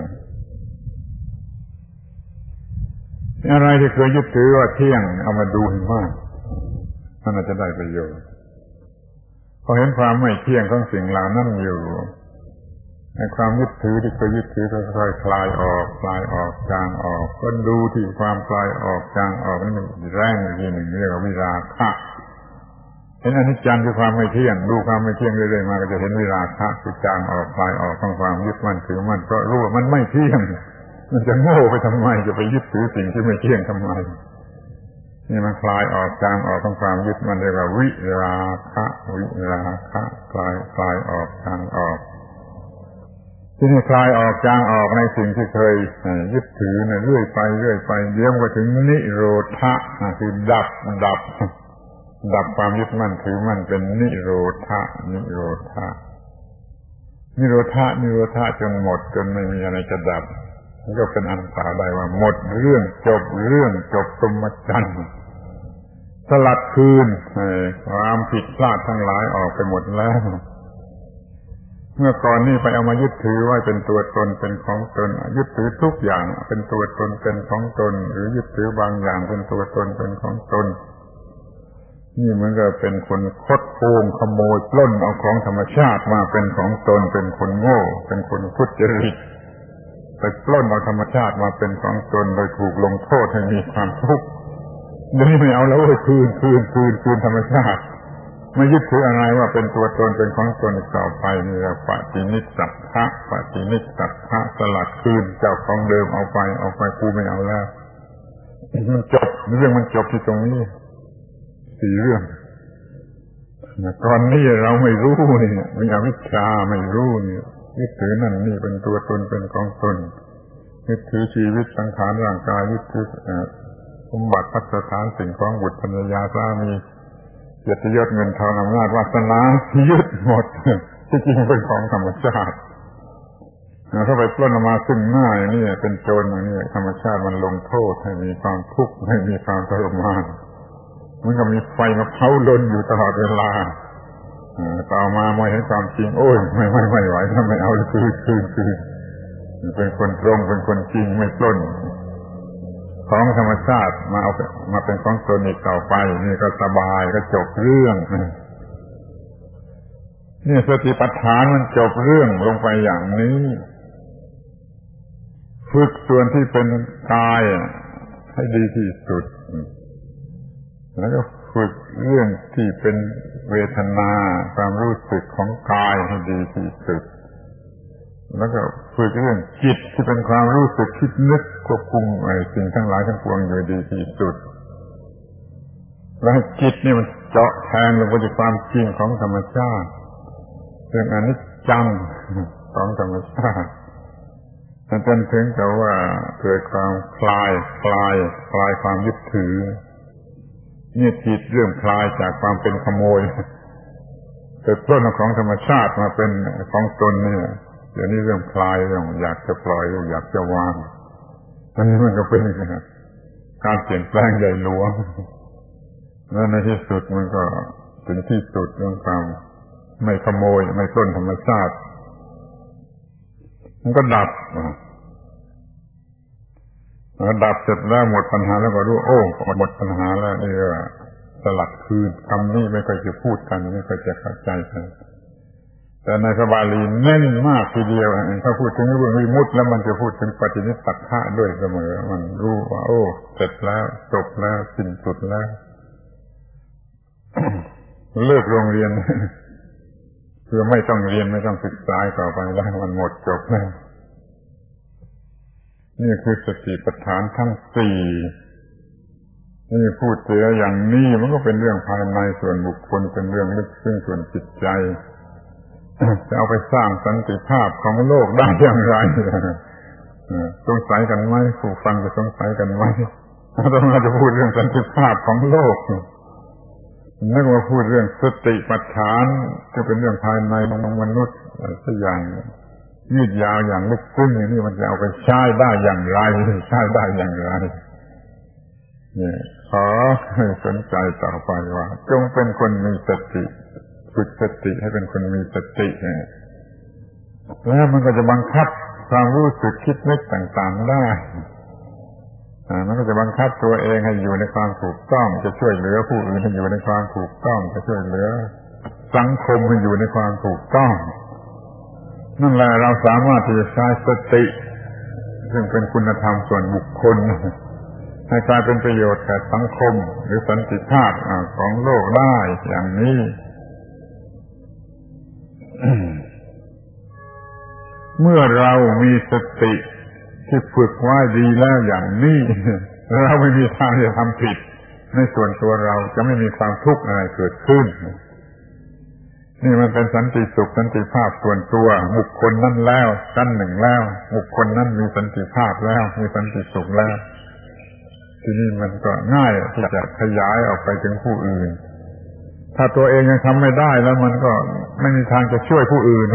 อะไรที่เคยยึดถือว่าเที่ยงเอามาดูให้มากมันจะได้ประโยชน์พอเห็นความไม่เที่ยงของสิ่งเหล่านั้นอยู่ในความยึดถือที่เคยยึดถือก็ค่อยคลายออกจางออกก็ดูที่ความคลายออกจางออกนี่มันแรงอีกทีหนึ่งเรียกว่าวิราคะเห็นอนิจจังคือความไม่เที่ยงดูความไม่เที่ยงเรื่อยๆมาก็จะเห็นวิราคะคือจางออกคลายออกของความยึดมั่นถือมั่นเพราะรู้ว่ามันไม่เที่ยงมันจะโง่ไปทำไมจะไปยึดถือสิ่งที่ไม่เที่ยงทำไมนี่มันคลายออกจางออกของความยึดมั่นเรียกว่าวิราคะคลายออกจางออกที่นี่คลายออกจางออกในสิ่งที่เคยยึดถือเรื่อยไปเดี๋ยวก็ถึงนิโรธะคือดับความยึดมั่นถือมั่นเป็นนิโรธะจนหมดจนไม่มีอะไรจะดับมันก็เป็นอันตรายได้ว่าหมดเรื่องจบพรหมจรรย์สลัดคืนความผิดพลาดทั้งหลายออกไปหมดแล้วเมื่อก่อนนี้ไปเอามายึดถือว่าเป็นตัวตนเป็นของตนยึดถือทุกอย่างเป็นตัวตนเป็นของตนหรือยึดถือบางอย่างเป็นตัวตนเป็นของตนนี่มันก็เป็นคนคดโกงขโมยปล้นเอาของธรรมชาติมาเป็นของตนเป็นคนโง่เป็นคนทุจริตไปปล้นเอาธรรมชาติมาเป็นของตนโดยถูกลงโทษให้มีความทุกข์นี่ไม่เอาแล้วคืนธรรมชาติไม่ยึดถืออะไรว่าเป็นตัวตนเป็นของตนต่อไปนี่เราปฏินิสสัทธะสลัดคืนเจ้าของเดิมเอาไปกูไม่เอาแล้วมันจบเรื่องมันจบที่ตรงนี้4เรื่องก่อนนี้เราไม่รู้นี่มีอวิชชาไม่รู้นี่ยึดถือนั่นนี่เป็นตัวตนเป็นของตนยึดถือชีวิตสังขารร่างกายยึดถือสมบัติพัฒฐานสิ่งของบุตรภรรยาสามีเกียรติยศเงินทองอำนาจวาสนายึดหมดที่จริงเป็นของธรรมชาติถ้าไปปล้นออกมาซึ่งหน้าอย่างนี้เป็นโจรอย่างนี้ธรรมชาติมันลงโทษให้มีความทุกข์ให้มีความทรมานมันก็มีไฟมาเผาลนอยู่ตลอดเวลาต่อมาเมื่อเห็นความจริงโอ้ยไม่ไหวถ้าไม่เอาคืนเป็นคนตรงเป็นคนจริงไม่ปล้นของธรรมชาติมาเป็นของตนอีกต่อไปนี่ก็สบายก็จบเรื่องนี่สติปัฏฐานมันจบเรื่องลงไปอย่างนี้ฝึกส่วนที่เป็นกายให้ดีที่สุดแล้วก็ฝึกเรื่องที่เป็นเวทนาความรู้สึกของกายให้ดีที่สุดแล้วก็ฝึกเรื่องจิตที่เป็นความรู้สึกคิดนึกควบคุมสิ่งทั้งหลายทั้งปวงอยู่ดีที่สุดแล้วให้จิตนี่มันเจาะแทงลงไปในความจริงของธรรมชาติเรื่องอนิจจังของธรรมชาติจนถึงกับว่าเกิดความคลายความยึดถือนี่จิตเรื่องคลายจากความเป็นขโมยเกิดต้นของธรรมชาติมาเป็นของตนนี่เดี๋ยวนี้เรื่องคลายเรื่องอยากจะปล่อยอยากจะวางอันนี้มันก็เป็นการเปลี่ยนแปลงใหญ่หลวงแล้วในที่สุดมันก็ถึงที่สุดเรื่องความไม่ขโมยไม่ปล้นธรรมชาติมันก็ดับเสร็จแล้วหมดปัญหาแล้วก็รู้โอ้หมดปัญหาแล้วนี่ว่าสลัดคืนคำนี้ไม่ค่อยจะพูดกันไม่ค่อยจะเข้าใจกันแต่ในพระบาลีเน้นมากทีเดียวถ้าพูดถึงเรื่องวิมุตติแล้วมันจะพูดถึงปฏินิสสัทธะด้วยเสมอมันรู้ว่าโอ้เสร็จแล้วจบแล้วสิ้นสุดแล้ว เลิกโรงเรียนคือไม่ต้องเรียนไม่ต้องศึกษาต่อไปแล้วมันหมดจบแล้วนี่คือสติปัฏฐานทั้งสี่นี่พูดเสียอย่างนี้มันก็เป็นเรื่องภายในส่วนบุคคลเป็นเรื่องลึกซึ้งส่วนจิตใจจะเอาไปสร้างสันติภาพของโลกได้อย่างไรสงสัยกันไหมผู้ฟังจะสงสัยกันไหมเราจะพูดเรื่องสันติภาพของโลกนึกว่าพูดเรื่องสติปัฏฐานจะเป็นเรื่องภายในของมนุษย์สักอย่างยืดยาวอย่างลึกซึ้งอย่างนี้มันจะเอาไปใช้ได้อย่างไรนี่ขอให้สนใจต่อไปว่าจงเป็นคนมีสติฝึกสติให้เป็นคนมีสติแล้วมันก็จะบังคับความรู้สึกคิดนึกต่างๆได้มันก็จะบังคับตัวเองให้อยู่ในความถูกต้องจะช่วยเหลือผู้อื่นให้อยู่ในความถูกต้องจะช่วยเหลือสังคมให้อยู่ในความถูกต้องนั่นแหละเราสามารถที่จะใช้สติซึ่งเป็นคุณธรรมส่วนบุคคลให้กลายเป็นประโยชน์แก่สังคมหรือสันติภาพของโลกได้อย่างนี้ เมื่อเรามีสติที่ฝึกไว้ดีแล้วอย่างนี้เราไม่มีทางจะทำผิดในส่วนตัวเราจะไม่มีความทุกข์อะไรเกิดขึ้นนี่มันเป็นสันติสุขสันติภาพส่วนตัวบุคคลนั้นแล้วชั้นหนึ่งแล้วบุคคลนั้นมีสันติภาพแล้วมีสันติสุขแล้วทีนี้มันก็ง่ายที่จะขยายออกไปถึงผู้อื่นถ้าตัวเองยังทำไม่ได้แล้วมันก็ไม่มีทางจะช่วยผู้อื่น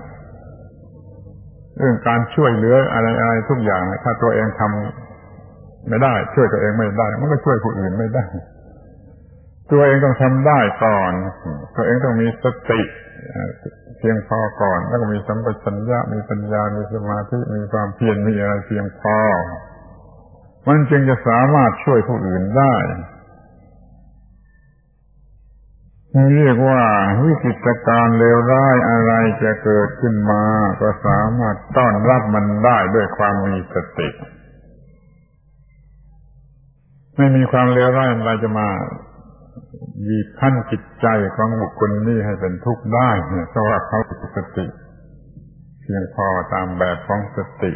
เรื่องการช่วยเหลืออะไรทุกอย่างถ้าตัวเองทำไม่ได้ช่วยตัวเองไม่ได้มันก็ช่วยผู้อื่นไม่ได้ตัวเองต้องทำได้ก่อนตัวเองต้องมีสติเพียงพอก่อนแล้วก็มีสัมปชัญญะมีปัญญามีสมาธิมีความเพียรมีอะไรเพียงพอมันจึงจะสามารถช่วยผู้อื่นได้เรียกว่าวิกฤตการณ์เลวร้ายอะไรจะเกิดขึ้นมาก็สามารถต้อนรับมันได้ด้วยความมีสติไม่มีความเลวร้ายอะไรจะมาบีบคั้นจิตใจของบุคคลนี้ให้เป็นทุกข์ได้เพราะว่าเขามีสติเพียงพอตามแบบของสติ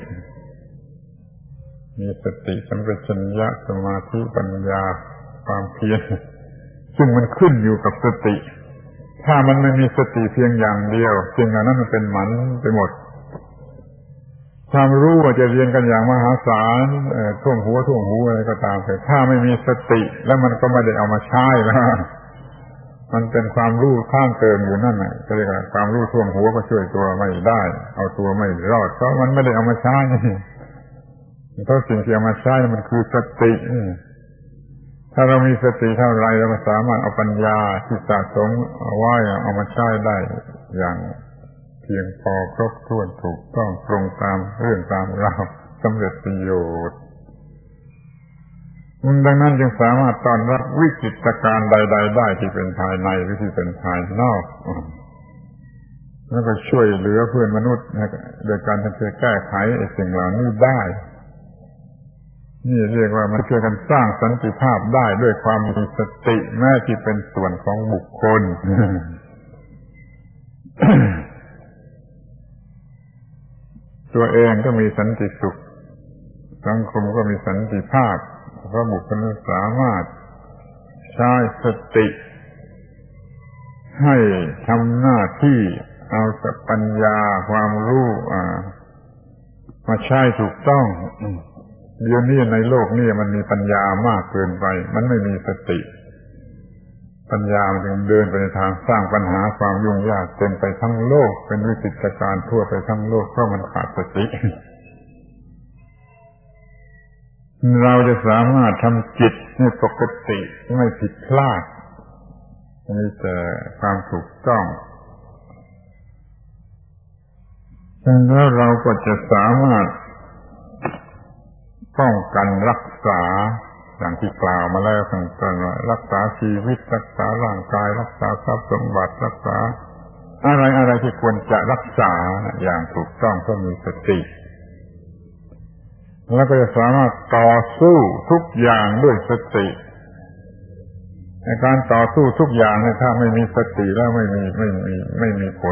มีสติสัมปชัญญะสมาธิปัญญาความเพียรซึ่งมันขึ้นอยู่กับสติถ้ามันไม่มีสติเพียงอย่างเดียวสิ่งเหล่านั้นมันเป็นหมันไปหมดความรู้ว่าจะเรียนกันอย่างมหาศาลท่วมหัวอะไรก็ตามแต่ถ้าไม่มีสติแล้วมันก็ไม่ได้เอามาใช้แล้วมันเป็นความรู้ข้างเติมอยู่นั่นน่ะก็เรียกว่าความรู้ท่วมหัวก็ช่วยตัวไม่ได้เอาตัวไม่รอดเพราะมันไม่ได้เอามาใช้เพราะสิ่งที่เอามาใช้มันคือสติถ้าเรามีสติเท่าไรเราก็สามารถเอาปัญญาที่สะสมเอาไว้เอามาใช้ได้อย่างเพียงพอครบถ้วนถูกต้องตรงตามเรื่องตามราวสำเร็จประโยชน์ดังนั้นจึงสามารถต้อนรับวิกฤตการณ์ใดๆได้ที่เป็นภายในหรือที่เป็นภายนอกแล้วก็ช่วยเหลือเพื่อนมนุษย์โดยการที่จะแก้ไขสิ่งเหล่านี้ได้นี่เรียกว่ามันช่วยกันสร้างสันติภาพได้ด้วยความมีสติแม้ที่เป็นส่วนของบุคคล ตัวเองก็มีสันติสุขสังคมก็มีสันติภาพเพราะบุคคลสามารถใช้สติให้ทำหน้าที่เอาปัญญาความรู้มาใช้ถูกต้องเดี๋ยวนี้ในโลกนี้มันมีปัญญามากเกินไปมันไม่มีสติปัญญามันจึงเดินไปในทางสร้างปัญหาความยุ่งยากเต็มไปทั้งโลกเป็นวิกฤตการณ์ทั่วไปทั้งโลกเพราะมันขาดสติเราจะสามารถทำจิตให้ปกติไม่ผิดพลาดมีแต่ความถูกต้องแล้วเราก็จะสามารถป้องกันรักษาอย่างที่กล่าวมาแล้วตั้งแต่ว่ารักษาชีวิตรักษาร่างกายรักษาทรัพย์สมบัติรักษาอะไรที่ควรจะรักษาอย่างถูกต้องก็มีสติแล้วก็จะสามารถต่อสู้ทุกอย่างด้วยสติในการต่อสู้ทุกอย่างถ้าไม่มีสติแล้วไม่มีผล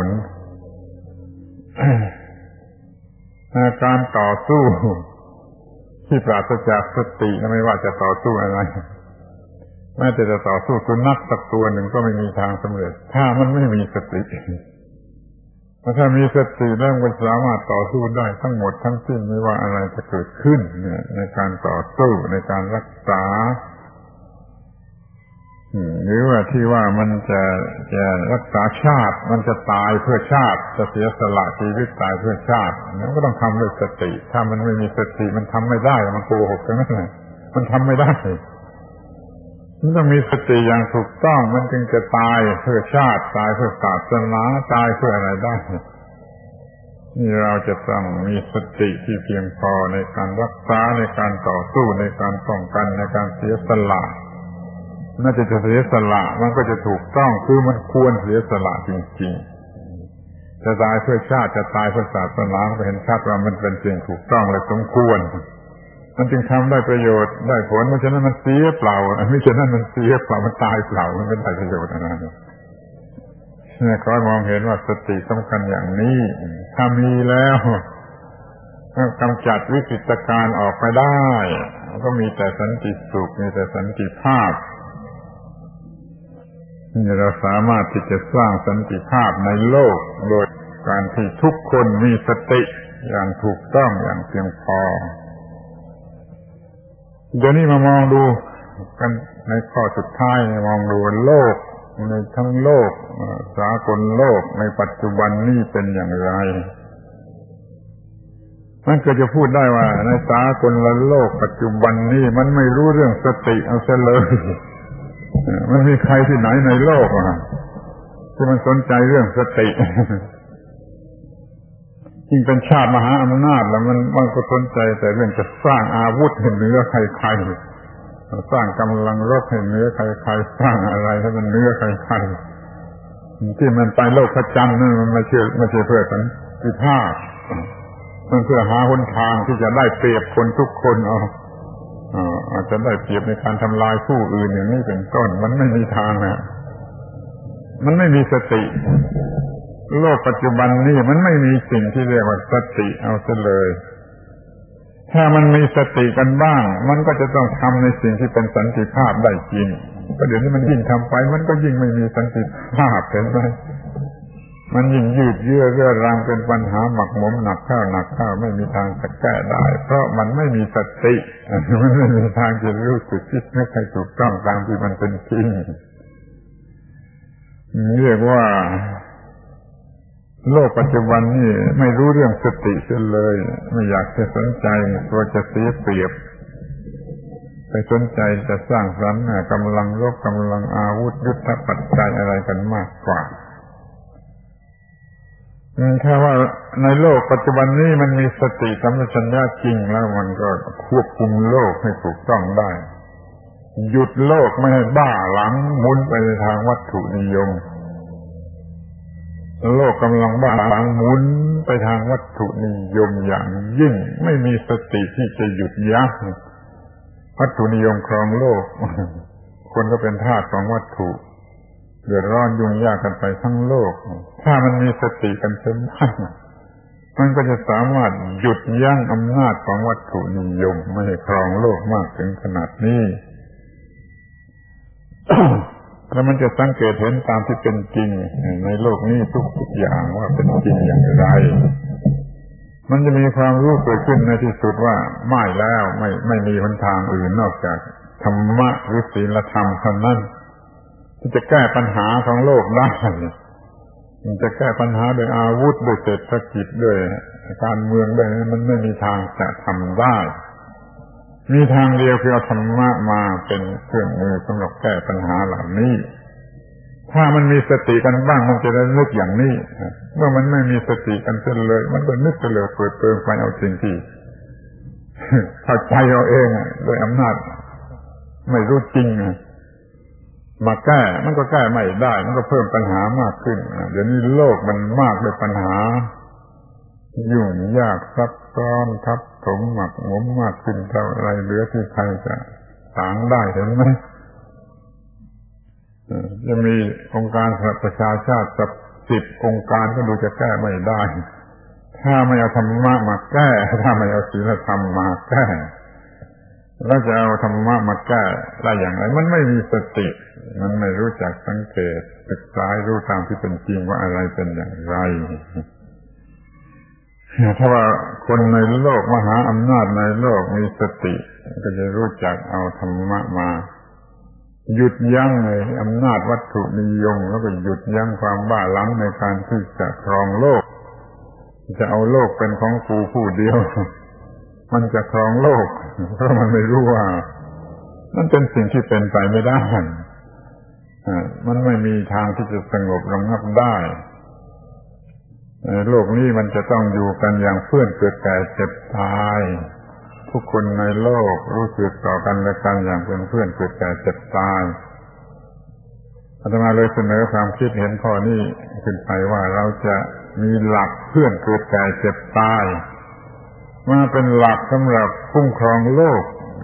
การต่อสู้ที่ปราศจากสติไม่ว่าจะต่อสู้อะไรแม้แต่จะต่อสู้สุนัขสักตัวหนึ่งก็ไม่มีทางสำเร็จถ้ามันไม่มีสติถ้ามีสติแล้วมันสามารถต่อสู้ได้ทั้งหมดทั้งสิ้นไม่ว่าอะไรจะเกิดขึ้นในการต่อสู้ในการรักษาหรือว่าที่ว่ามันจะรักษาชาติมันจะตายเพื่อชาติจะเสียสละชีวิตตายเพื่อชาติมันก็ต้องทำด้วยสติถ้ามันไม่มีสติมันทำไม่ได้มันโกหกทั้งนั้นเลยมันทำไม่ได้มันต้องมีสติอย่างถูกต้องมันจึงจะตายเพื่อชาติตายเพื่อศาสนาตายเพื่ออะไรได้นี่เราจะต้องมีสติที่เพียงพอในการรักษาในการต่อสู้ในการป้องกันในการเสียสละน่าจะเสียสละมันก็จะถูกต้องคือมันควรเสียสละจริงๆจะตายเพื่อชาติจะตายเพื่อศาสนาก็เห็นชัดว่ามันเป็นสิ่งถูกต้องและสมควรมันจึงทำได้ประโยชน์ได้ผลเพราะฉะนั้นมันเสียเปล่าไม่ใช่นั้นมันเสียเปล่ามันตายเปล่ามันไม่ได้ประโยชน์อะไรเนี่ยขอมองเห็นว่าสติสำคัญอย่างนี้ถ้ามีแล้วกำจัดวิกฤตการณ์ออกไปได้ก็มีแต่สันติสุขมีแต่สันติภาพนี่เราสามารถที่จะสร้างสันติภาพในโลกโดยการที่ทุกคนมีสติอย่างถูกต้องอย่างเพียงพอเดี๋ยวนี้มามองดูกันในข้อสุดท้ายมองดูโลกในทั้งโลกสากลโลกในปัจจุบันนี้เป็นอย่างไรมันก็จะพูดได้ว่าในสากลโลกปัจจุบันนี้มันไม่รู้เรื่องสติเอาซะเลยมันมีใครที่ไหนในโลกที่มันสนใจเรื่องสติยิ่งเป็นชาติมหาอำนาจแล้วมันก็สนใจแต่เรื่องจะสร้างอาวุธให้เหนือใครๆสร้างกำลังรบให้เหนือใครๆสร้างอะไรให้มันเหนือใครๆที่มันไปโลกพระจันทร์นั่นมันไม่ใช่เพื่อสันติภาพมันเพื่อหาหนทางที่จะได้เปรียบคนทุกคนอาจจะได้เปรียบในการทำลายผู้อื่นอย่างนี้เป็นต้นมันไม่มีทางนะมันไม่มีสติโลกปัจจุบันนี้มันไม่มีสิ่งที่เรียกว่าสติเอาซะเลยถ้ถ้ามันมีสติกันบ้างมันก็จะต้องทำในสิ่งที่เป็นสันติภาพได้จริงก็เดี๋ยวนี้มันยิ่งทำไปมันก็ยิ่งไม่มีสันติภาพเห็นไหมมันยิ่งยืดเยื้อเรื้อรังเป็นปัญหาหมักหมมหนักข้าวไม่มีทางจะแก้ได้เพราะมันไม่มีสติมันไม่มีทางจะรู้สึกคิดนึกให้ถูกต้องตามที่มันเป็นจริงเรียกว่าโลกปัจจุบันนี่ไม่รู้เรื่องสติเสียเลยไม่อยากจะสนใจกลัวจะเสียเปรียบไปสนใจจะสร้างสรรค์กำลังรบกำลังอาวุธยุทธปัจจัยอะไรกันมากกว่าถ้าว่าในโลกปัจจุบันนี้มันมีสติสัมปชัญญะจริงแล้วมันก็ควบคุมโลกให้ถูกต้องได้หยุดโลกไม่ให้บ้าหลังหมุนไปในทางวัตถุนิยมโลกกำลังบ้าหลังหมุนไปทางวัตถุนิยมอย่างยิ่งไม่มีสติที่จะหยุดยั้งวัตถุนิยมครองโลกคนก็เป็นทาสของวัตถุเดือดร้อนยุ่งยากกันไปทั้งโลกถ้ามันมีสติกันเต็มที่มันก็จะสามารถหยุดยั้งอำนาจของวัตถุนิยมไม่ให้ครองโลกมากถึงขนาดนี้ แล้วมันจะสังเกตเห็นตามที่เป็นจริงในโลกนี้ทุกอย่างว่าเป็นจริงอย่างไรมันจะมีความรู้เกิดขึ้นในที่สุดว่าไม่แล้วไม่มีหนทางอื่นนอกจากธรรมะหรือศีลธรรมเท่านั้นที่จะแก้ปัญหาของโลกได้มันจะแก้ปัญหาโดยอาวุธโดยเศรษฐกิจด้วยการเมืองด้วยมันไม่มีทางจะทำได้มีทางเดียวคือเอาธรรมะมาเป็นเครื่องมือสำหรับแก้ปัญหาเหล่านี้ถ้ามันมีสติกันบ้างมันจะได้นึกอย่างนี้เมื่อมันไม่มีสติกันเสียเลยมันก็นึกเปิดเปิงไปเอาสิ่งที่เข้าใจเอาเองโดยอำนาจไม่รู้จริงมาแก้มันก็แก้ไม่ได้มันก็เพิ่มปัญหามากขึ้นเดี๋ยวนี้โลกมันมากด้วยปัญหายุ่งยากซับซ้อนทับถมหมักหมมมากขึ้นเท่าไรเหลือที่ใครจะถางได้เห็นไหมจะมีองค์การประชาชาติสัก10 องค์การก็ดูจะแก้ไม่ได้ถ้าไม่เอาธรรมะมาแก้ถ้าไม่เอาศีลธรรมมาแก้แล้วจะเอาธรรมะมาแก้ได้อย่างไรมันไม่มีสติมันไม่รู้จักสังเกตศึกษารู้ตามที่เป็นจริงว่าอะไรเป็นอย่างไรถ้าว่าคนในโลกมหาอำนาจในโลกมีสติก็จะรู้จักเอาธรรมะมาหยุดยั้งอำนาจวัตถุนิยมแล้วก็หยุดยั้งความบ้าหลังในการที่จะครองโลกจะเอาโลกเป็นของกูผู้เดียวมันจะครองโลกเพราะมันไม่รู้ว่านั่นเป็นสิ่งที่เป็นไปไม่ได้มันไม่มีทางที่จะสงบระงับได้โลกนี้มันจะต้องอยู่กันอย่างเพื่อนเกิดแก่เจ็บตายทุกคนในโลกรู้สึกต่อกันและกันอย่างเป็นเพื่อนเกิดแก่เจ็บตายอาตมาเลยเสนอความคิดเห็นข้อนี้ขึ้นไปว่าเราจะมีหลักเพื่อนเกิดแก่เจ็บตายมาเป็นหลักสำหรับคุ้มครองโลก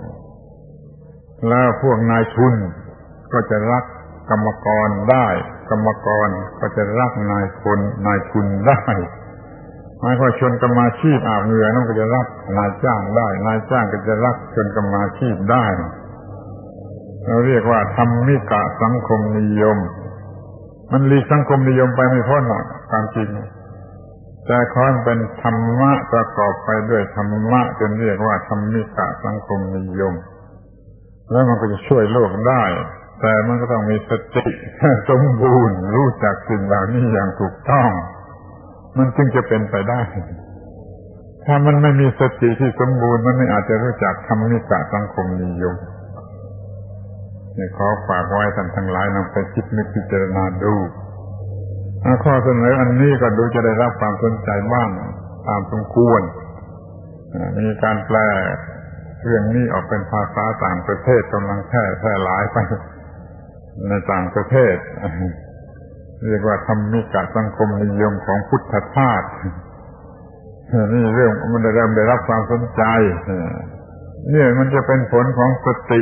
แล้วพวกนายทุนก็จะรักกรรมกรได้กรรมกรก็จะรักนายทุนได้หมายความชนกรรมาชีพอาบเหงื่อนั่นก็จะรักนายจ้างได้นายจ้างก็จะรักชนกรรมาชีพได้เราเรียกว่าธรรมิกะสังคมนิยมมันหลีกสังคมนิยมไปไม่พ้นความจริงแต่ขอให้เป็นธรรมะประกอบไปด้วยธรรมะจนเรียกว่าธรรมิกะสังคมนิยมแล้วมันก็จะช่วยโลกได้แต่มันก็ต้องมีสติสมบูรณ์รู้จักสิ่งเหล่านี้อย่างถูกต้องมันจึงจะเป็นไปได้ถ้ามันไม่มีสติที่สมบูรณ์มันไม่อาจจะรู้จักธรรมิกะสังคมนิยมนี่ขอฝากไว้ท่านทั้งหลายนำไปคิดนึกพิจารณาดูข้อเสนออันนี้ก็ดูจะได้รับความสนใจบ้างตามสมควรมีการแปลเรื่องนี้ออกเป็นภาษาต่างประเทศกำลังแพร่หลายไปในต่างประเทศเรียกว่าธรรมิกะสังคมนิยมของพุทธทาสนี่เรื่องมันได้รับความสนใจนี่มันจะเป็นผลของสติ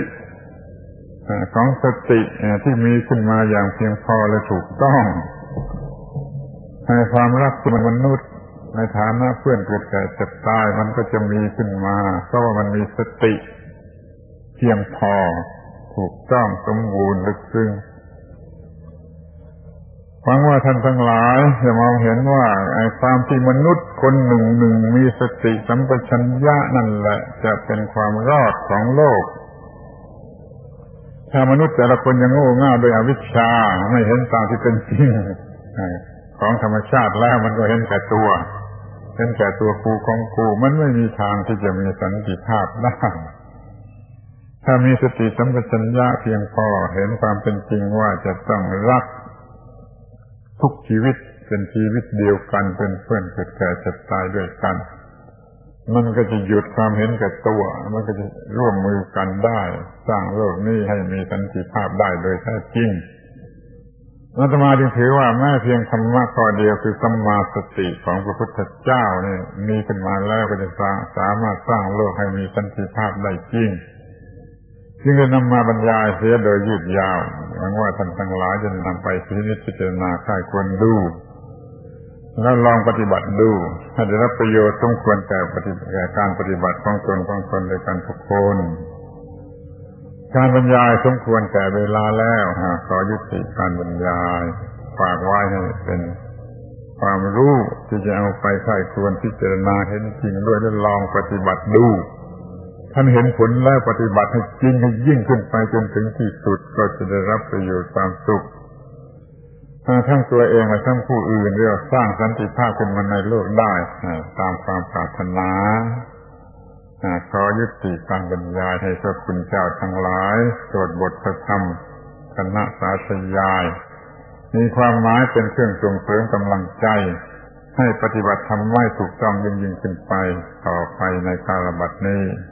ที่มีขึ้นมาอย่างเพียงพอและถูกต้องให้ความรักที่มนุษย์ในฐานะเพื่อนเกิดแก่เจ็บตายมันก็จะมีขึ้นมาเพราะว่ามันมีสติเพียงพอถูกต้องสมบูรณ์ลึกซึ้งหวังว่าท่านทั้งหลายจะมองเห็นว่าไอ้ความที่มนุษย์คนหนึ่งมีสติสัมปชัญญะนั่นแหละจะเป็นความรอดของโลกถ้ามนุษย์แต่ละคนยังโง่เง่าโดยอวิชชาไม่เห็นตามที่เป็นจริงของธรรมชาติแล้วมันก็เห็นแก่ตัวกูของกูมันไม่มีทางที่จะมีสันติภาพได้ถ้ามีสติสัมปชัญญะเพียงพอเห็นความเป็นจริงว่าจะต้องรักทุกชีวิตเป็นชีวิตเดียวกันเป็นเพื่อนเกิดแก่เจ็บตายด้วยกันมันก็จะหยุดความเห็นแก่ตัวมันก็จะร่วมมือกันได้สร้างโลกนี้ให้มีสันติภาพได้โดยแท้จริงอาตมาจึงถือว่าแม้เพียงธรรมะข้อเดียวคือสัมมาสติของพระพุทธเจ้านี่มีขึ้นมาแล้วก็จะสามารถสร้างโลกให้มีสันติภาพได้จริงจึงได้นำมาบรรยายเสียโดยยืดยาวหวังว่าท่านทั้งหลายจะนำไปพิจารณาใคร่ควรดูแล้วลองปฏิบัติดูให้ได้รับประโยชน์สมควรแก่การปฏิบัติของตนด้วยกันทุกคนการบรรยายสมควรแก่เวลาแล้วขอยุติการบรรยายฝากไว้ให้เป็นความรู้ที่จะเอาไปใคร่ควรพิจารณาเห็นจริงด้วยและลองปฏิบัติดูท่านเห็นผลแล้วปฏิบัติให้จริงให้ยิ่งขึ้นไปจนถึงที่สุดก็จะได้รับประโยชน์ความสุขทั้งตัวเองและทั้งผู้อื่นเรียกสร้างสันติภาพขึ้นมาในโลกได้ตามความปรารถนาขอยุติการบรรยายให้พระคุณเจ้าทั้งหลายโปรดบทพระธรรมคณะสาธยายมีความหมายเป็นเครื่องส่งเสริมกำลังใจให้ปฏิบัติธรรมให้ถูกต้องยิ่งขึ้นไปต่อไปในกาลบัดนี้